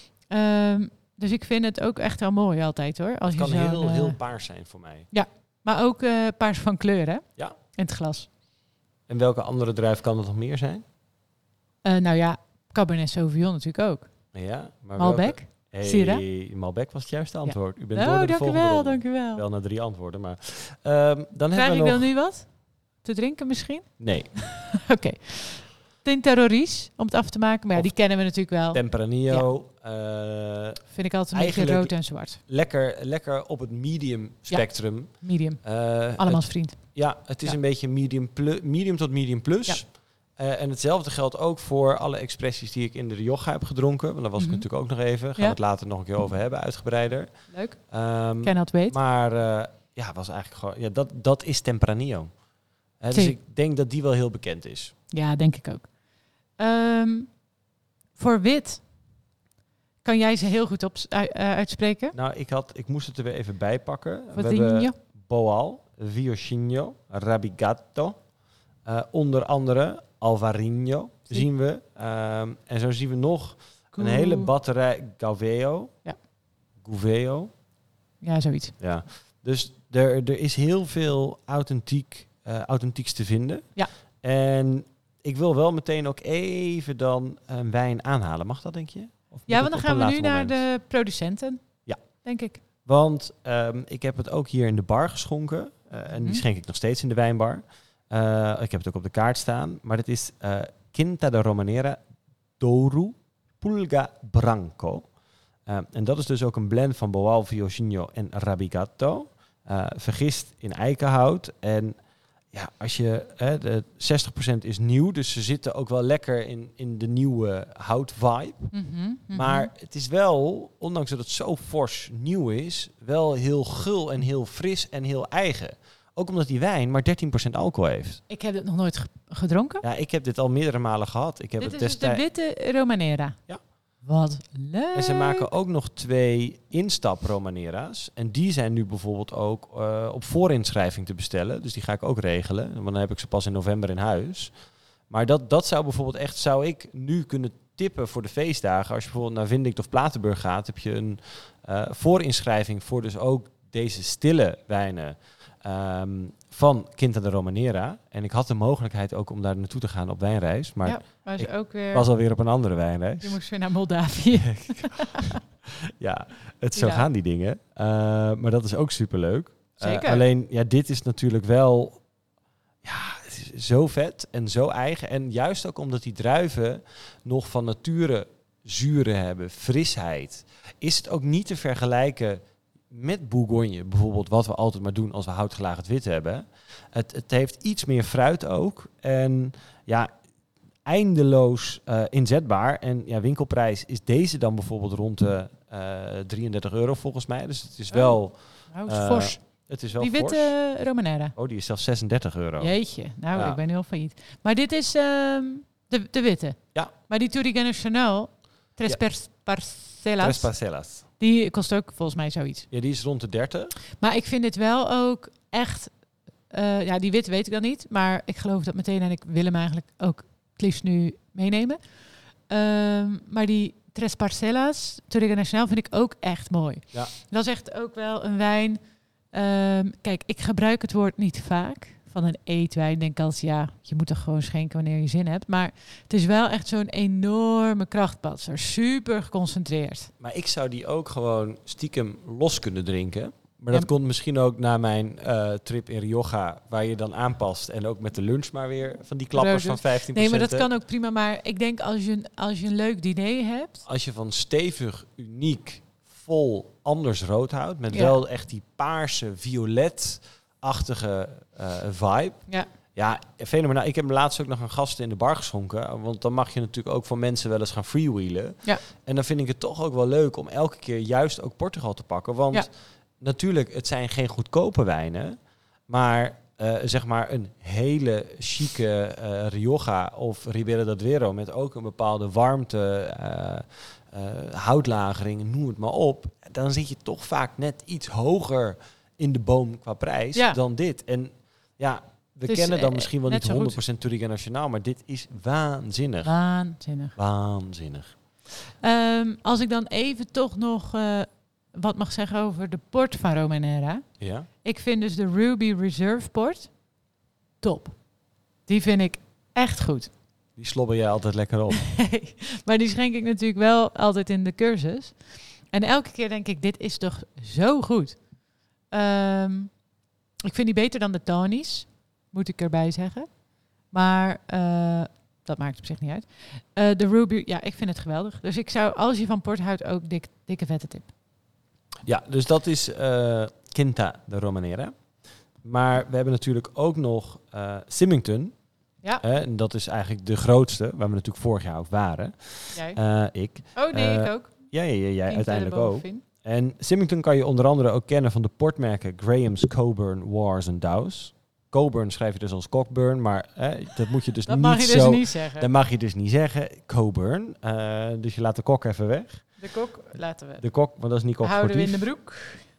Dus ik vind het ook echt wel mooi altijd, hoor. Als het je kan heel paars zijn voor mij. Ja, maar ook paars van kleur, hè? Ja. In het glas. En welke andere druif kan het nog meer zijn? Nou ja, Cabernet Sauvignon natuurlijk ook. Ja, maar Malbec? Malbec was het juiste antwoord. Ja. U bent door de volgende ronde. Dank u wel. Wel naar 3 antwoorden, maar... dan Krijg ik nog... dan nu wat? Te drinken misschien? Nee. Oké. Tinta Roriz, om het af te maken. Maar ja, die kennen we natuurlijk wel. Tempranillo. Ja. Vind ik altijd een beetje rood en zwart. Lekker op het medium spectrum. Ja, medium. Allemans vriend. Ja, het is een beetje medium tot medium plus. Ja. En hetzelfde geldt ook voor alle expressies die ik in de Rioja heb gedronken. Want daar was ik natuurlijk ook nog even. Gaan we het later nog een keer over hebben, uitgebreider. Leuk. Cannot wait. Maar was eigenlijk gewoon... Ja, dat is Tempranillo. Dus ik denk dat die wel heel bekend is. Ja, denk ik ook. Voor wit, kan jij ze heel goed uitspreken? Nou, ik moest het er weer even bij pakken. We hebben Boal, Viosinho, Rabigato, onder andere Alvarinho zien we. En zo zien we nog een hele batterij Gauveo. Ja. Gouveio. Ja, zoiets. Ja. Dus er is heel veel authentieks te vinden. Ja. En ik wil wel meteen ook even dan een wijn aanhalen. Mag dat, denk je? Ja, want dan gaan we nu naar de producenten. Ja. Denk ik. Want ik heb het ook hier in de bar geschonken. En die schenk ik nog steeds in de wijnbar. Ik heb het ook op de kaart staan. Maar het is Quinta de Romanera Douro Pulga Branco. En dat is dus ook een blend van Boal, Viosinho en Rabigato. Vergist in eikenhout. En ja, als je... de 60% is nieuw, dus ze zitten ook wel lekker in de nieuwe hout-vibe. Maar het is wel, ondanks dat het zo fors nieuw is, wel heel gul en heel fris en heel eigen. Ook omdat die wijn maar 13% alcohol heeft. Ik heb het nog nooit gedronken. Ja, ik heb dit al meerdere malen gehad. Dit is dus de witte Romanera. Ja. Wat leuk. En ze maken ook nog 2 instap Romanera's. En die zijn nu bijvoorbeeld ook op voorinschrijving te bestellen. Dus die ga ik ook regelen. Want dan heb ik ze pas in november in huis. Maar dat zou bijvoorbeeld echt, zou ik nu kunnen tippen voor de feestdagen. Als je bijvoorbeeld naar Vindict of Platenburg gaat, heb je een voorinschrijving voor dus ook deze stille wijnen van Quinta de Romanera. En ik had de mogelijkheid ook om daar naartoe te gaan op wijnreis. Maar ik ook weer... was alweer op een andere wijnreis. Je moest weer naar Moldavië. Ja, zo gaan die dingen. Maar dat is ook superleuk. Zeker. Alleen, ja, dit is natuurlijk wel... Ja, het is zo vet en zo eigen. En juist ook omdat die druiven nog van nature zuren hebben, frisheid, is het ook niet te vergelijken met Bourgogne. Bijvoorbeeld wat we altijd maar doen als we houtgelagerd wit hebben. Het heeft iets meer fruit ook. En ja, eindeloos inzetbaar. En ja, winkelprijs is deze dan bijvoorbeeld rond de €33 volgens mij. Dus het is wel... is fors. Het is wel die witte Romanera. Oh, die is zelfs €36. Jeetje, ik ben heel failliet. Maar dit is de witte. Ja. Maar die Touriga Nacional, Tres Parcelas, die kost ook volgens mij zoiets. Ja, die is rond de 30. Maar ik vind het wel ook echt... die witte weet ik dan niet. Maar ik geloof dat meteen en ik wil hem eigenlijk ook het liefst nu meenemen. Maar die Tres Parcelas, Touriga Nacional, vind ik ook echt mooi. Ja. Dat is echt ook wel een wijn... kijk, ik gebruik het woord niet vaak van een eetwijn. Denk als je moet toch gewoon schenken wanneer je zin hebt. Maar het is wel echt zo'n enorme krachtpatser. Super geconcentreerd. Maar ik zou die ook gewoon stiekem los kunnen drinken. Maar dat komt misschien ook na mijn trip in Rioja, waar je dan aanpast. En ook met de lunch maar weer van die klappers van 15%. Nee, maar dat kan ook prima. Maar ik denk als je een leuk diner hebt... Als je van stevig, uniek, vol anders rood houdt, met wel echt die paarse, violet-achtige vibe. Ja. Ja, fenomenaal. Ik heb hem laatst ook nog een gasten in de bar geschonken. Want dan mag je natuurlijk ook van mensen wel eens gaan freewheelen. Ja. En dan vind ik het toch ook wel leuk om elke keer juist ook Portugal te pakken. Want natuurlijk, het zijn geen goedkope wijnen. Maar zeg maar een hele chique Rioja of Ribera del Duero met ook een bepaalde warmte, houtlagering, noem het maar op. Dan zit je toch vaak net iets hoger in de boom qua prijs dan dit. En ja, we kennen dan misschien wel niet 100% Touriga Nacional, maar dit is waanzinnig. Waanzinnig. Als ik dan even toch nog wat mag zeggen over de port van Romanera. Ja. Ik vind dus de Ruby Reserve port top. Die vind ik echt goed. Die slobber jij altijd lekker op. Nee, maar die schenk ik natuurlijk wel altijd in de cursus. En elke keer denk ik, dit is toch zo goed. Ik vind die beter dan de Tony's, moet ik erbij zeggen. Maar dat maakt op zich niet uit. De Ruby, ik vind het geweldig. Dus ik zou, als je van port houdt, ook dikke vette tip. Ja, dus dat is Quinta de Romanera. Maar we hebben natuurlijk ook nog Symington. Ja. En dat is eigenlijk de grootste, waar we natuurlijk vorig jaar ook waren. Jij? Ik. Oh nee, ik ook. Jij uiteindelijk ook. En Symington kan je onder andere ook kennen van de portmerken Graham's, Cockburn, Wars en Dow's. Cockburn schrijf je dus als Cockburn, maar dat moet je dus niet mag je zo... Dus niet zeggen. Dat mag je dus niet zeggen, Cockburn. Dus je laat de kok even weg. De kok laten we. De kok, want dat is niet kok houden we in de broek.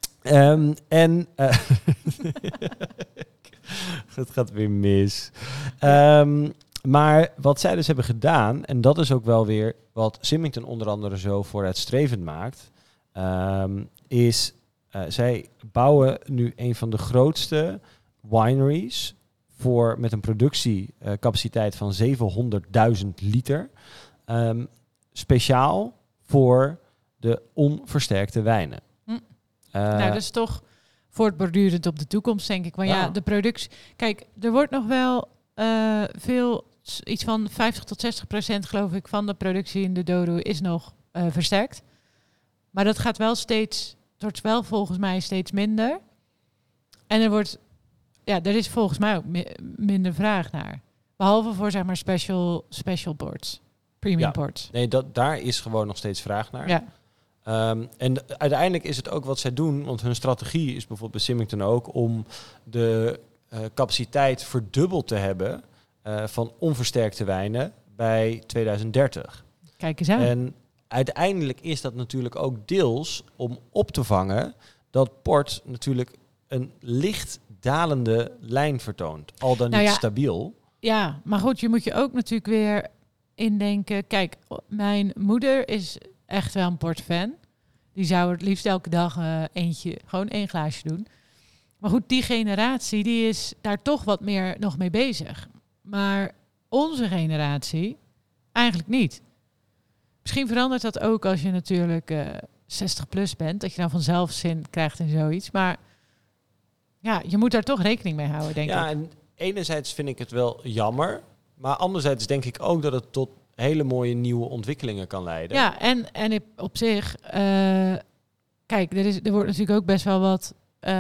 Het gaat weer mis. Maar wat zij dus hebben gedaan, en dat is ook wel weer wat Symington onder andere zo vooruitstrevend maakt, is zij bouwen nu een van de grootste wineries met een productiecapaciteit van 700.000 liter. Speciaal voor de onversterkte wijnen. Dat is toch voortbordurend op de toekomst, denk ik. Want de productie... Kijk, er wordt nog wel iets van 50% tot 60% geloof ik van de productie in de Douro is nog versterkt. Maar dat gaat wel het wordt wel volgens mij steeds minder. En er is volgens mij ook minder vraag naar. Behalve voor, zeg maar, special boards. Premium boards. Nee, daar is gewoon nog steeds vraag naar. Ja. En uiteindelijk is het ook wat zij doen, want hun strategie is bijvoorbeeld bij Symington ook om de capaciteit verdubbeld te hebben van onversterkte wijnen bij 2030. Kijk eens aan. En uiteindelijk is dat natuurlijk ook deels om op te vangen dat port natuurlijk een licht dalende lijn vertoont. Al dan niet stabiel. Ja, maar goed, je moet je ook natuurlijk weer indenken. Kijk, mijn moeder is echt wel een portfan. Die zou het liefst elke dag gewoon één glaasje doen. Maar goed, die generatie die is daar toch wat meer nog mee bezig. Maar onze generatie eigenlijk niet. Misschien verandert dat ook als je natuurlijk 60 plus bent. Dat je dan vanzelf zin krijgt in zoiets. Maar ja, je moet daar toch rekening mee houden, denk ik. Ja, en enerzijds vind ik het wel jammer. Maar anderzijds denk ik ook dat het tot hele mooie nieuwe ontwikkelingen kan leiden. Ja, en op zich... kijk, er wordt natuurlijk ook best wel wat...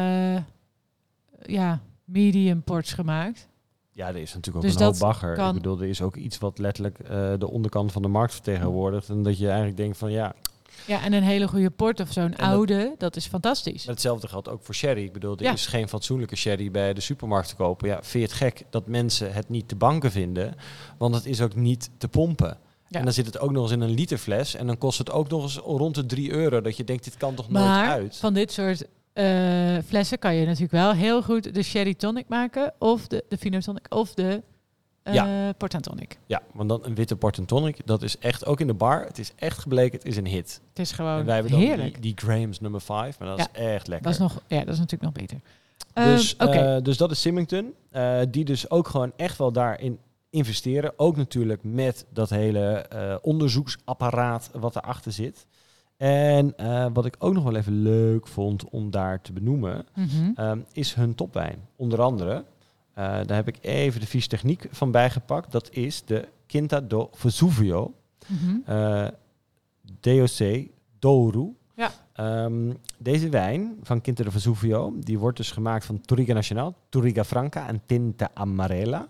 medium ports gemaakt. Ja, er is natuurlijk ook Dus een hoop dat bagger. kan- Ik bedoel, er is ook iets wat letterlijk de onderkant van de markt vertegenwoordigt. En dat je eigenlijk denkt van ja... Ja, en een hele goede port of zo'n oude, dat is fantastisch. Hetzelfde geldt ook voor sherry. Ik bedoel, er Ja. is geen fatsoenlijke sherry bij de supermarkt te kopen. Ja, vind je het gek dat mensen het niet te banken vinden? Want het is ook niet te pompen. Ja. En dan zit het ook nog eens in een literfles. En dan kost het ook nog eens rond de €3. Dat je denkt, dit kan toch nooit Maar uit? van dit soort flessen kan je natuurlijk wel heel goed de sherry tonic maken. Of de fino tonic. Of de port en tonic. Ja, want dan een witte port en tonic. Dat is echt, ook in de bar, het is echt gebleken, het is een hit. Het is En gewoon wij hebben dan heerlijk. die Graham's nummer 5. Maar dat is echt lekker. Dat is natuurlijk nog beter. Dus dat is Symington. Die dus ook gewoon echt wel daarin investeren. Ook natuurlijk met dat hele onderzoeksapparaat wat erachter zit. En wat ik ook nog wel even leuk vond om daar te benoemen, is hun topwijn. Onder andere, daar heb ik even de vies techniek van bijgepakt. Dat is de Quinta do Vesuvio. DOC Douro. Ja. Deze wijn van Quinta do Vesuvio, die wordt dus gemaakt van Touriga Nacional, Touriga Franca en Tinta Amarela.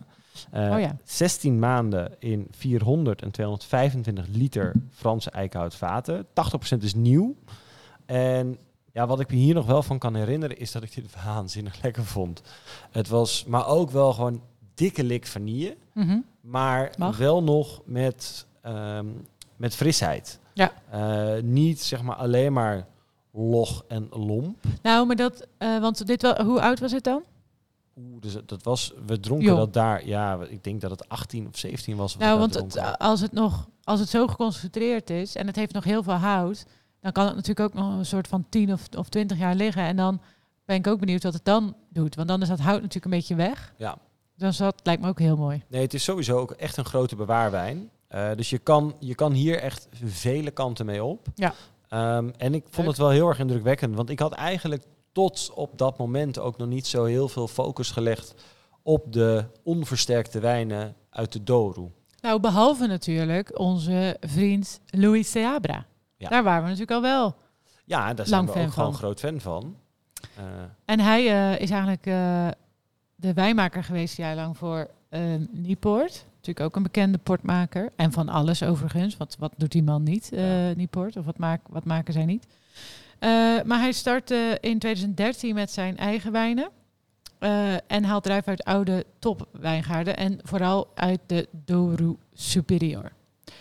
16 maanden in 400 en 225 liter Franse eikenhoutvaten. 80% is nieuw. En ja, wat ik me hier nog wel van kan herinneren, is dat ik dit waanzinnig lekker vond. Het was, maar ook wel gewoon dikke lik vanille. Maar wel nog met frisheid. Ja. Niet zeg maar alleen maar log en lomp. Nou, maar dat, want hoe oud was het dan? Dus dat was, we dronken Jong. dat daar, ja, ik denk dat het 18 of 17 was. Nou, want als het zo geconcentreerd is en het heeft nog heel veel hout, dan kan het natuurlijk ook nog een soort van 10 of 20 jaar liggen. En dan ben ik ook benieuwd wat het dan doet. Want dan is dat hout natuurlijk een beetje weg. Ja. Dus dat lijkt me ook heel mooi. Nee, het is sowieso ook echt een grote bewaarwijn. Dus je kan hier echt vele kanten mee op. Ja. En ik vond het wel heel erg indrukwekkend. Want ik had eigenlijk tot op dat moment ook nog niet zo heel veel focus gelegd op de onversterkte wijnen uit de Douro. Nou, behalve natuurlijk onze vriend Luis Seabra. Ja. Daar waren we natuurlijk al wel. Ja, daar zijn we fan ook gewoon van. groot fan van. En hij is eigenlijk de wijnmaker geweest jarenlang voor Nieport. Natuurlijk ook een bekende portmaker. En van alles overigens. Wat doet die man niet, Nieport? Of wat maken zij niet? Maar hij startte in 2013 met zijn eigen wijnen. En haalt druiven uit oude topwijngaarden. En vooral uit de Douro Superior.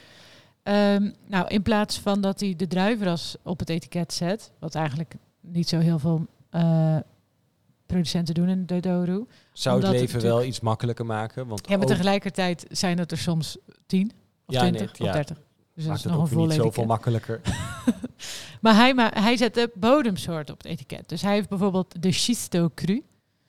Nou, in plaats van dat hij de druivenras op het etiket zet, wat eigenlijk niet zo heel veel producenten doen in de Douro. Zou het Omdat leven wel iets makkelijker maken? Want Ja, maar ook tegelijkertijd zijn het er soms 10 of 20 of 30. Dus dat maakt is het nog ook een weer vol niet zoveel etiket. makkelijker. Maar hij zet de bodemsoort op het etiket. Dus hij heeft bijvoorbeeld de Schisto Cru.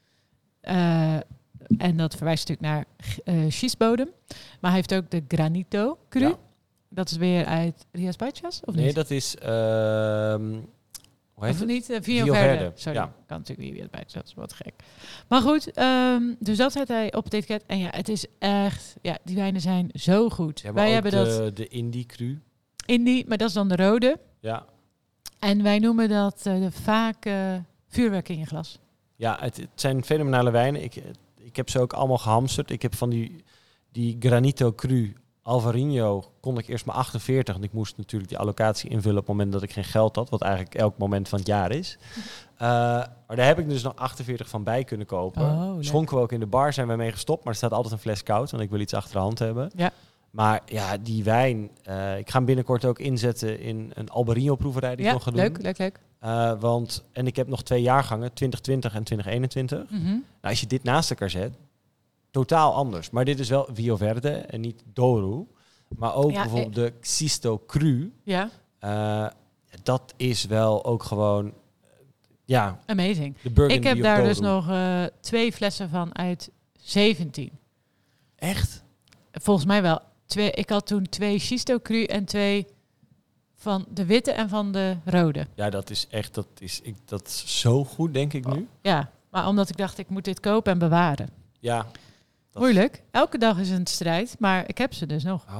En dat verwijst natuurlijk naar schistbodem. Maar hij heeft ook de Granito Cru. Ja. Dat is weer uit Rias Baixas, of Nee, niet? dat is... hoe heet Of het? niet? Vio Vio Verde. Verde, Sorry, ja. kan natuurlijk niet Rias Baixas. Dat is wat gek. Maar goed, dus dat zet hij op het etiket. En ja, het is echt... Ja, die wijnen zijn zo goed. Ja, maar Wij ook hebben dat de Indie Cru. Indie, maar dat is dan de rode. Ja, En wij noemen dat vaak vuurwerk in je glas. ja het zijn fenomenale wijnen. Ik heb ze ook allemaal gehamsterd. Ik heb van die Granito Cru Alvarinho kon ik eerst maar 48. En ik moest natuurlijk die allocatie invullen op het moment dat ik geen geld had. Wat eigenlijk elk moment van het jaar is. Maar daar heb ik dus nog 48 van bij kunnen kopen. Oh, leuk. Schonken we ook in de bar, zijn we mee gestopt. Maar er staat altijd een fles koud, want ik wil iets achter de hand hebben. Ja. Maar ja, die wijn... ik ga hem binnenkort ook inzetten in een Alvarinho proeverij die ik nog ga doen. leuk. En ik heb nog 2 jaargangen, 2020 en 2021. Mhm. Nou, als je dit naast elkaar zet, totaal anders. Maar dit is wel Vio Verde en niet Douro. Maar ook Ja, bijvoorbeeld de Xisto Cru. Ja, Dat is wel ook gewoon... amazing. de Burgundy Ik heb of daar Douro. dus nog 2 flessen van uit 17. Echt? Volgens mij wel. Ik had toen 2 Schisto Cru en 2 van de witte en van de rode. Ja, dat is echt... Dat is zo goed, denk ik nu. Ja, maar omdat ik dacht, ik moet dit kopen en bewaren. Ja. Moeilijk. Elke dag is een strijd, maar ik heb ze dus nog. Oh.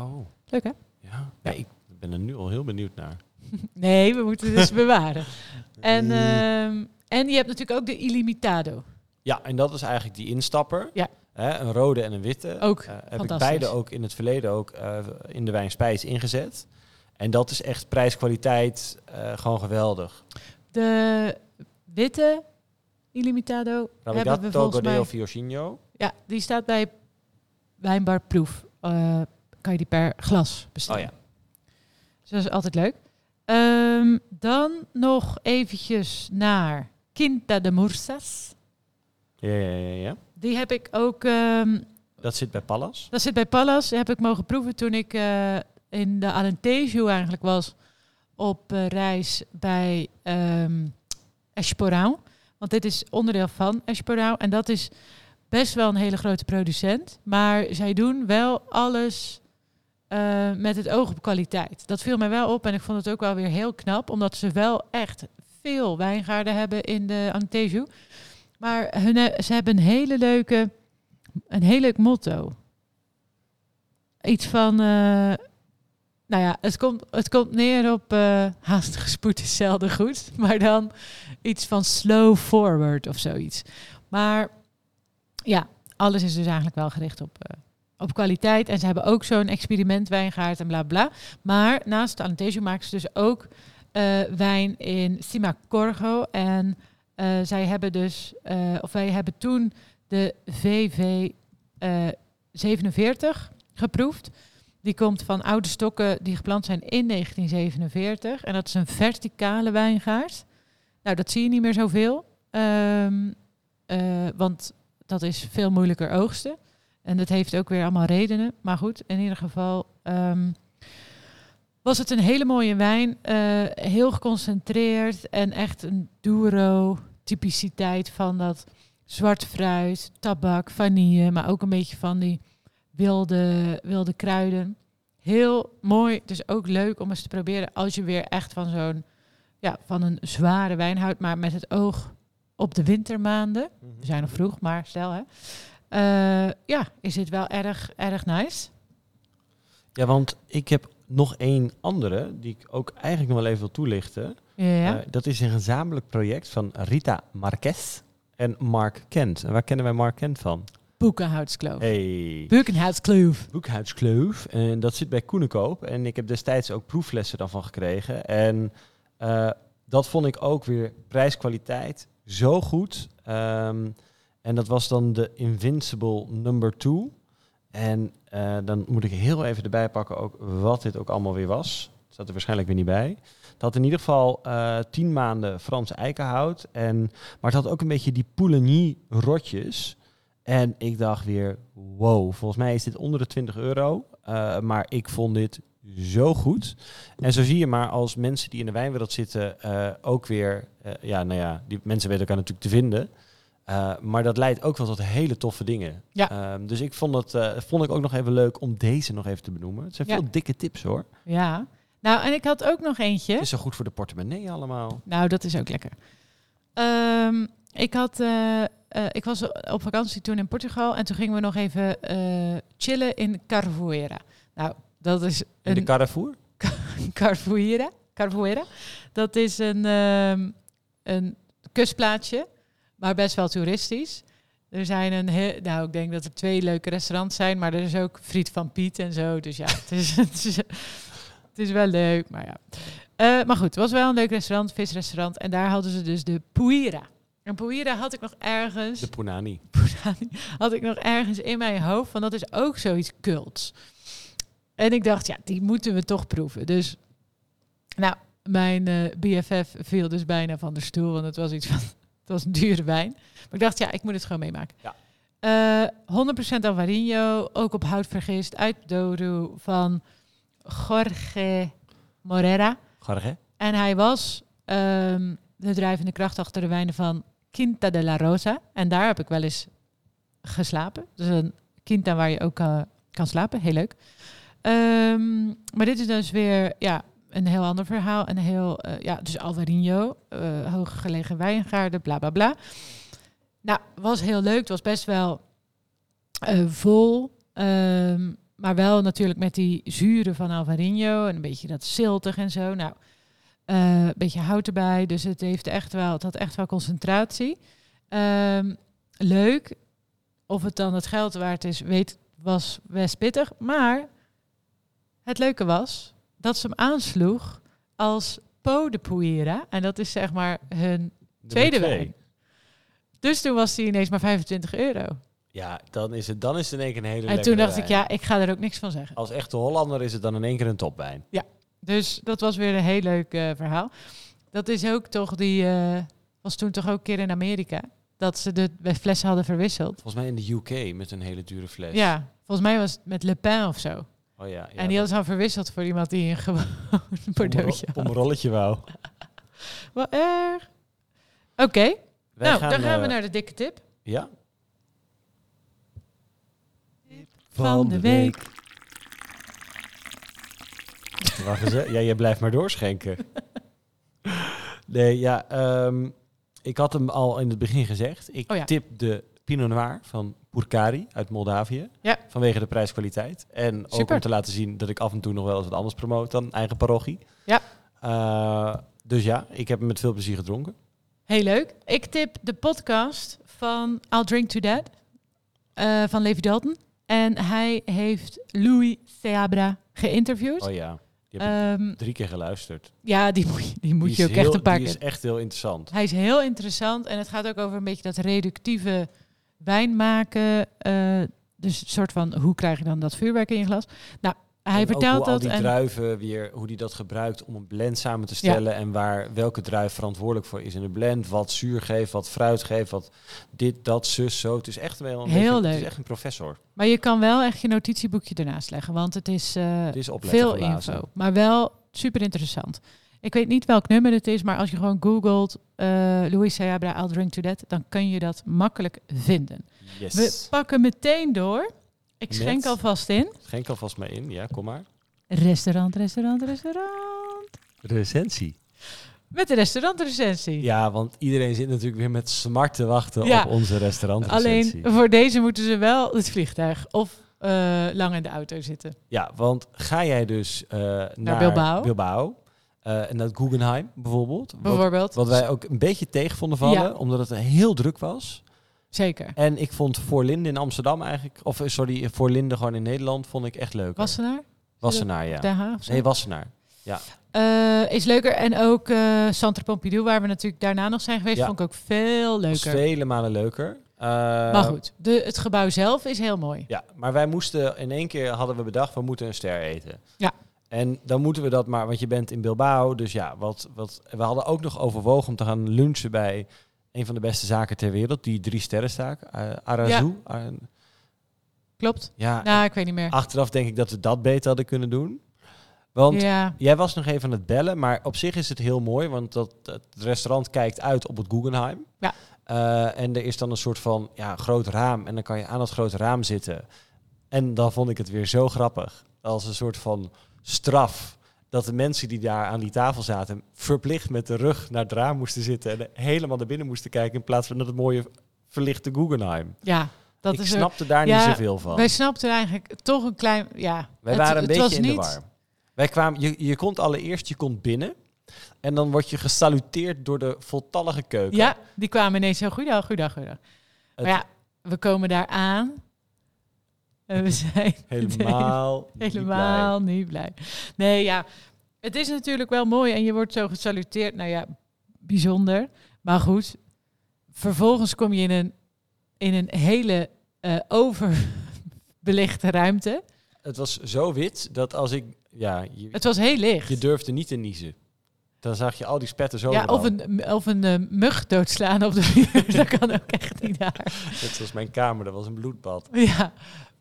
Leuk, hè? Ja, ik ben er nu al heel benieuwd naar. Nee, we moeten het dus bewaren. En je hebt natuurlijk ook de Illimitado. Ja, en dat is eigenlijk die instapper. Ja. Een rode en een witte. Ook heb ik beide ook in het verleden ook in de wijn Spijs ingezet. En dat is echt prijs-kwaliteit gewoon geweldig. De witte Illimitado hebben we volgens mij... Fiorcino. Ja, die staat bij Wijnbar Proef. Kan je die per glas bestellen. Oh ja. Dus dat is altijd leuk. Dan nog eventjes naar Quinta de Mursas. Ja. Die heb ik ook... dat zit bij Pallas? Dat zit bij Pallas. Die heb ik mogen proeven toen ik in de Alentejo eigenlijk was. Op reis bij Esporão. Want dit is onderdeel van Esporão. En dat is best wel een hele grote producent. Maar zij doen wel alles met het oog op kwaliteit. Dat viel mij wel op. En ik vond het ook wel weer heel knap. Omdat ze wel echt veel wijngaarden hebben in de Alentejo. Maar ze hebben een heel leuk motto. Iets van... het komt neer op haastige spoed is zelden goed. Maar dan iets van slow forward of zoiets. Maar ja, alles is dus eigenlijk wel gericht op kwaliteit. En ze hebben ook zo'n experimentwijngaard en bla bla. Maar naast het Alentejo maken ze dus ook wijn in Simacorgo. En zij hebben dus, wij hebben toen de VV 47 geproefd. Die komt van oude stokken die geplant zijn in 1947. En dat is een verticale wijngaard. Nou, dat zie je niet meer zoveel. Want dat is veel moeilijker oogsten. En dat heeft ook weer allemaal redenen. Maar goed, in ieder geval was het een hele mooie wijn. Heel geconcentreerd en echt een Douro-typiciteit van dat zwart fruit, tabak, vanille. Maar ook een beetje van die wilde kruiden. Heel mooi. Dus ook leuk om eens te proberen als je weer echt van van een zware wijn houdt, maar met het oog op de wintermaanden. We zijn nog vroeg, maar stel hè. Is dit wel erg nice. Ja, want ik heb nog één andere die ik ook eigenlijk nog wel even wil toelichten. Ja. Dat is een gezamenlijk project van Rita Marquez en Mark Kent. En waar kennen wij Mark Kent van? Boekenhoutskloof. Hey. Boekenhoutskloof. En dat zit bij Koenekoop. En ik heb destijds ook proeflessen daarvan gekregen. En dat vond ik ook weer prijskwaliteit zo goed. En dat was dan de Invincible No. 2. En dan moet ik heel even erbij pakken ook wat dit ook allemaal weer was. Dat staat er waarschijnlijk weer niet bij. Het had in ieder geval 10 maanden Franse eikenhout. Maar het had ook een beetje die Pouligny rotjes. En ik dacht weer, wow, volgens mij is dit onder de €20. Maar ik vond dit zo goed. En zo zie je maar als mensen die in de wijnwereld zitten ook weer... die mensen weten elkaar natuurlijk te vinden. Maar dat leidt ook wel tot hele toffe dingen. Ja. Dus ik vond ik ook nog even leuk om deze nog even te benoemen. Het zijn veel dikke tips hoor. Ja. Nou, en ik had ook nog eentje. Het is zo goed voor de portemonnee allemaal. Nou, dat is ook lekker. Ik was op vakantie toen in Portugal en toen gingen we nog even chillen in Carvoeira. Nou, dat is in de Carrefour? Carvoeira. Dat is een kustplaatsje, maar best wel toeristisch. Er zijn ik denk dat er 2 leuke restaurants zijn, maar er is ook Friet van Piet en zo. Dus ja, het is wel leuk, maar ja. Maar goed, het was wel een leuk restaurant, visrestaurant. En daar hadden ze dus de Puira. En Puira had ik nog ergens... De Punani. Had ik nog ergens in mijn hoofd, van dat is ook zoiets cults. En ik dacht, ja, die moeten we toch proeven. Dus, nou, mijn BFF viel dus bijna van de stoel, want het was iets van... Het was een dure wijn. Maar ik dacht, ja, ik moet het gewoon meemaken. Ja. 100% Alvarinho, ook op hout vergist, uit Douro, van Jorge Morera. Jorge. En hij was de drijvende kracht achter de wijnen van Quinta de la Rosa. En daar heb ik wel eens geslapen. Dus een quinta waar je ook kan slapen. Heel leuk. Maar dit is dus weer een heel ander verhaal. Een heel, dus Alvarinho, hoger gelegen wijngaarden, bla bla bla. Nou, was heel leuk. Het was best wel vol. Maar wel natuurlijk met die zuren van Alvarinho en een beetje dat ziltig en zo. Nou, een beetje hout erbij, dus het had echt wel concentratie. Leuk. Of het dan het geld waard is, was best pittig. Maar het leuke was dat ze hem aansloeg als Pot de Puera. En dat is zeg maar hun tweede wijn. Dus toen was die ineens maar €25. Ja, dan is het in één keer een hele En toen dacht wijn. ik ga er ook niks van zeggen. Als echte Hollander is het dan in één keer een topwijn. Ja, dus dat was weer een heel leuk verhaal. Dat is ook toch was toen toch ook een keer in Amerika. Dat ze de flessen hadden verwisseld. Volgens mij in de UK met een hele dure fles. Ja, volgens mij was het met Le Pen of zo. Oh ja, En die hadden ze al verwisseld voor iemand die een gewoon Bordeauxje had. Om een rolletje wou. Wat erg. Oké, dan gaan we naar de dikke tip. Ja. Van de week. Wacht eens, hè. Ja, jij blijft maar doorschenken. Nee, ja, ik had hem al in het begin gezegd. Ik tip de Pinot Noir van Purcari uit Moldavië. Ja. Vanwege de prijskwaliteit. En ook Super. om te laten zien dat ik af en toe nog wel eens wat anders promoot dan eigen parochie. Ja. Dus ja, ik heb hem met veel plezier gedronken. Heel leuk. Ik tip de podcast van I'll Drink to That van Levi Dalton. En hij heeft Louis Seabra geïnterviewd. Oh ja, die heb ik 3 keer geluisterd. Ja, die moet je ook echt een paar keer. Die is echt heel interessant. Hij is heel interessant en het gaat ook over een beetje dat reductieve wijn maken. Dus een soort van, hoe krijg je dan dat vuurwerk in je glas? Nou, hij vertelt hoe al dat. die druiven weer, hoe die dat gebruikt om een blend samen te stellen. En welke druif verantwoordelijk voor is in de blend. Wat zuur geeft, wat fruit geeft, wat dit, dat, zus, zo. Het is echt wel leuk. Het is echt een professor. Maar je kan wel echt je notitieboekje ernaast leggen, want het is veel geblazen. info. Maar wel super interessant. Ik weet niet welk nummer het is, maar als je gewoon googelt Louis Seabra, I'll Drink to That, dan kun je dat makkelijk vinden. Yes. We pakken meteen door. Ik schenk alvast in. Schenk alvast maar in, ja, kom maar. Restaurant. Recensie. Met de restaurantrecensie. Ja, want iedereen zit natuurlijk weer met smart te wachten op onze restaurantrecensie. Alleen voor deze moeten ze wel het vliegtuig of lang in de auto zitten. Ja, want ga jij dus naar Bilbao en naar Guggenheim bijvoorbeeld. Wat wij ook een beetje tegen vonden vallen, omdat het heel druk was. Zeker. En ik vond Voorlinde in Amsterdam eigenlijk, Voorlinde gewoon in Nederland, vond ik echt leuk. Wassenaar, ja. Den Haag? Nee, Wassenaar. Ja. Is leuker. En ook Centre Pompidou, waar we natuurlijk daarna nog zijn geweest, vond ik ook veel leuker. Was vele malen leuker. Maar goed, het gebouw zelf is heel mooi. Ja, maar wij moesten in één keer, hadden we bedacht, we moeten een ster eten. Ja. En dan moeten we dat maar, want je bent in Bilbao, dus ja, we hadden ook nog overwogen om te gaan lunchen bij een van de beste zaken ter wereld, die 3 sterren staat. Arazu. Ja. Klopt. Ja. Nou, ik weet niet meer. Achteraf denk ik dat we dat beter hadden kunnen doen. Want jij was nog even aan het bellen, maar op zich is het heel mooi, want het restaurant kijkt uit op het Guggenheim. Ja. En er is dan een soort van groot raam en dan kan je aan dat grote raam zitten. En dan vond ik het weer zo grappig, als een soort van straf, dat de mensen die daar aan die tafel zaten verplicht met de rug naar het raam moesten zitten en helemaal naar binnen moesten kijken in plaats van dat het mooie verlichte Guggenheim. Ja. Ik snapte daar niet zoveel van. Wij snapten eigenlijk toch een klein... Ja, wij waren een beetje in de war. Wij kwamen, je komt binnen en dan word je gesaluteerd door de voltallige keuken. Ja, die kwamen ineens zo, goeiedag. Maar ja, we komen daar aan en we zijn helemaal niet blij. Nee, ja, het is natuurlijk wel mooi en je wordt zo gesaluteerd. Nou ja, bijzonder. Maar goed, vervolgens kom je in een hele overbelichte ruimte. Het was zo wit dat als ik... het was heel licht. Je durfde niet te niezen. Dan zag je al die spetten zo. Ja, of een mug doodslaan op de muur. Dat kan ook echt niet daar. Dit was mijn kamer, dat was een bloedbad. Ja.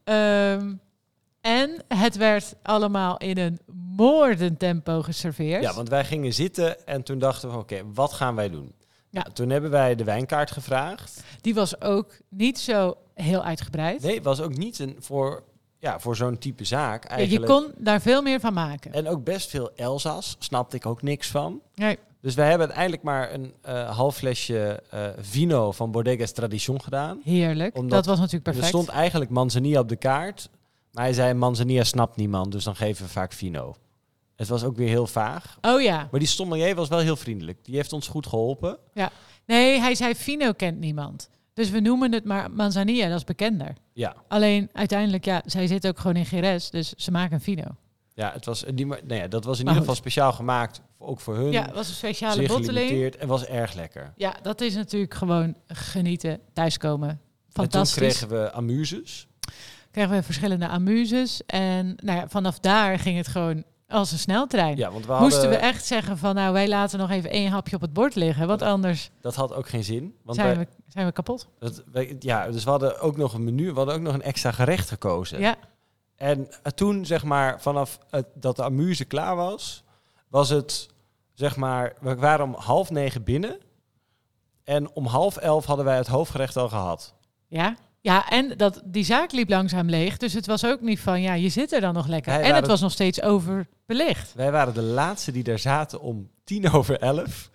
En het werd allemaal in een moordend tempo geserveerd. Ja, want wij gingen zitten en toen dachten we, oké, wat gaan wij doen? Ja. Toen hebben wij de wijnkaart gevraagd. Die was ook niet zo heel uitgebreid. Nee, was ook niet voor zo'n type zaak eigenlijk. Ja, je kon daar veel meer van maken. En ook best veel Elzas, snapte ik ook niks van. Nee. Dus wij hebben uiteindelijk maar een half flesje vino van Bodegas Tradition gedaan. Heerlijk, dat was natuurlijk perfect. Er stond eigenlijk Manzanilla op de kaart. Maar hij zei, Manzanilla snapt niemand, dus dan geven we vaak Fino. Het was ook weer heel vaag. Oh ja. Maar die sommelier was wel heel vriendelijk. Die heeft ons goed geholpen. Ja. Nee, hij zei Fino kent niemand. Dus we noemen het maar Manzanilla, dat is bekender. Ja. Alleen uiteindelijk, zij zit ook gewoon in Jerez, dus ze maken een Fino. Ja, dat was in ieder geval speciaal gemaakt, ook voor hun. Ja, het was een speciale botteling. En was erg lekker. Ja, dat is natuurlijk gewoon genieten, thuiskomen. Fantastisch. En toen kregen we amuses. Kregen we verschillende amuses. En vanaf daar ging het gewoon als een sneltrein. Ja, want moesten we echt zeggen van, nou, wij laten nog even 1 hapje op het bord liggen, want anders... Dat had ook geen zin. Want zijn we kapot. Dus we hadden ook nog een menu, we hadden ook nog een extra gerecht gekozen. Ja. En toen, zeg maar, vanaf dat de amuse klaar was het, zeg maar, we waren om 8:30 binnen. En om 10:30 hadden wij het hoofdgerecht al gehad. Ja. Ja, en die zaak liep langzaam leeg. Dus het was ook niet van, je zit er dan nog lekker. En het was nog steeds overbelicht. Wij waren de laatste die daar zaten om 10:11.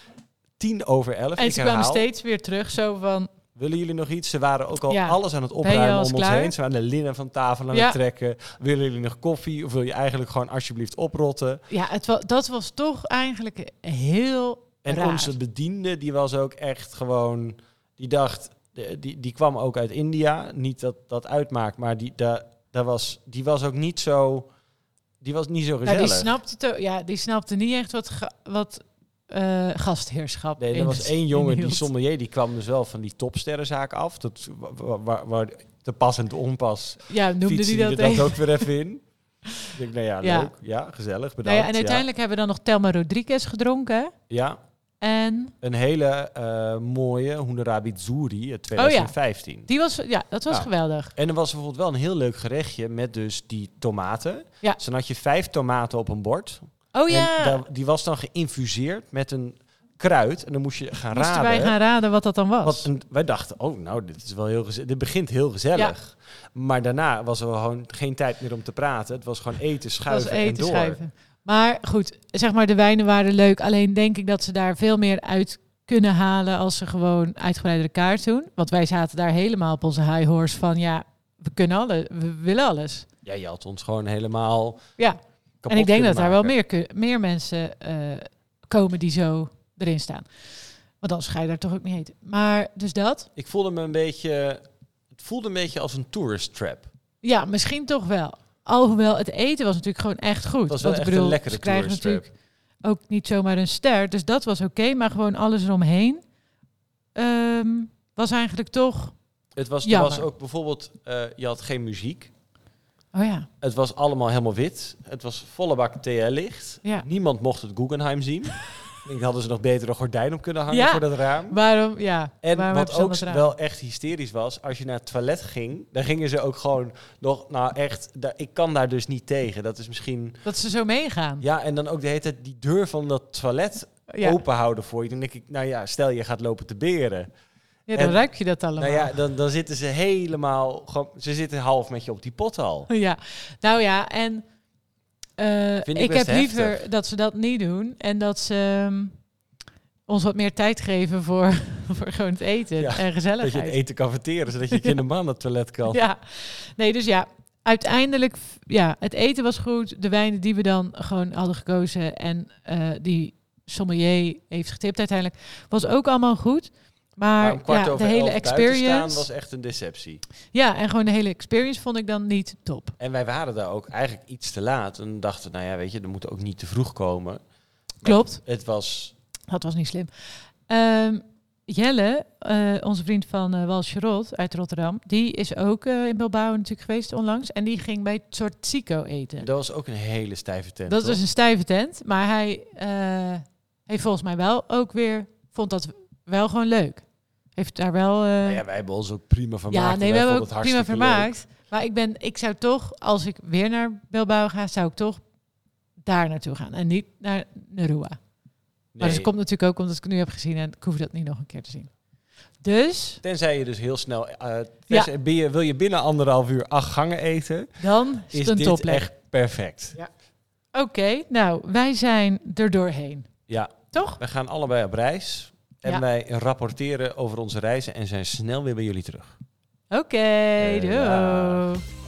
10:11. En ze kwamen steeds weer terug, zo van... Willen jullie nog iets? Ze waren ook al alles aan het opruimen om ons heen. Ze waren de linnen van tafel aan het trekken. Willen jullie nog koffie? Of wil je eigenlijk gewoon alsjeblieft oprotten? Ja, dat was toch eigenlijk heel raar. Onze bediende, die was ook echt gewoon... Die dacht... Die kwam ook uit India. Niet dat dat uitmaakt, maar die was ook niet zo... Die was niet zo gezellig. Die snapte niet echt wat gastheerschap. Nee, er was 1 jongen, die sommelier, die kwam dus wel van die topsterrenzaak af. Dat, waar te pas en te onpas. Ja, noemde die dat ook weer even in. Ik denk, leuk. Ja, gezellig. Bedankt. En uiteindelijk hebben we dan nog Thelma Rodriguez gedronken. Ja. En een hele mooie Hoenderabit Zuri 2015. Dat was geweldig. En er was bijvoorbeeld wel een heel leuk gerechtje met dus die tomaten. Ja. Dus dan had je 5 tomaten op een bord. Oh ja. En die was dan geïnfuseerd met een kruid. En dan moesten wij gaan raden wat dat dan was. Wij dachten, dit is wel heel gezellig. Dit begint heel gezellig. Ja. Maar daarna was er gewoon geen tijd meer om te praten. Het was gewoon eten, schuiven en door. Schuiven. Maar goed, zeg maar, de wijnen waren leuk. Alleen denk ik dat ze daar veel meer uit kunnen halen als ze gewoon uitgebreidere kaart doen. Want wij zaten daar helemaal op onze high horse van, we kunnen alles, we willen alles. Ja, je had ons gewoon helemaal en ik denk dat daar wel meer mensen komen die zo erin staan. Want anders ga je daar toch ook niet eten. Maar dus dat. Ik voelde me het voelde een beetje als een tourist trap. Ja, misschien toch wel. Alhoewel, het eten was natuurlijk gewoon echt goed. Het was wel echt een lekkere ze krijgen natuurlijk ook niet zomaar een ster. Dus dat was oké, maar gewoon alles eromheen was eigenlijk toch er was ook bijvoorbeeld, je had geen muziek. Oh ja. Het was allemaal helemaal wit. Het was volle bak TL-licht. Ja. Niemand mocht het Guggenheim zien. Ik denk, hadden ze nog beter een gordijn op kunnen hangen voor dat raam. Waarom? Ja. En wat ook wel echt hysterisch was, als je naar het toilet ging, dan gingen ze ook gewoon nog, ik kan daar dus niet tegen. Dat is misschien... Dat ze zo meegaan. Ja, en dan ook de hele tijd die deur van dat toilet open houden voor je. Dan denk ik, stel je gaat lopen te beren. Ja, dan ruik je dat allemaal. Dan zitten ze helemaal, ze zitten half met je op die pot al. Ja, en... ik heb liever dat ze dat niet doen en dat ze ons wat meer tijd geven voor gewoon het eten en gezelligheid. Dat je het eten kan verteren, zodat je kinderman naar het toilet kan. Ja, nee, dus uiteindelijk, het eten was goed. De wijnen die we dan gewoon hadden gekozen en die sommelier heeft getipt uiteindelijk, was ook allemaal goed. Maar de hele experience was echt een deceptie. Ja, en gewoon de hele experience vond ik dan niet top. En wij waren daar ook eigenlijk iets te laat. En dachten, er moet ook niet te vroeg komen. Klopt. Dat was niet slim. Jelle, onze vriend van Walsjerot uit Rotterdam, die is ook in Bilbao natuurlijk geweest onlangs. En die ging bij het soort Zico eten. Dat was ook een hele stijve tent. Dat was een stijve tent. Maar hij heeft volgens mij wel ook weer, vond dat wel gewoon leuk. Heeft daar wel... wij hebben ons ook prima vermaakt. Ja, nee, we hebben ook prima vermaakt. Maar ik zou toch, als ik weer naar Bilbao ga, zou ik toch daar naartoe gaan. En niet naar Nerua. Nee. Maar dat komt natuurlijk ook omdat ik het nu heb gezien en ik hoef dat niet nog een keer te zien. Dus... Tenzij je dus heel snel... wil je binnen 1,5 uur 8 gangen eten, dan is het een topplek. Echt perfect. Ja. Oké, wij zijn er doorheen. Ja. Toch? We gaan allebei op reis. En wij rapporteren over onze reizen en zijn snel weer bij jullie terug. Oké, doei.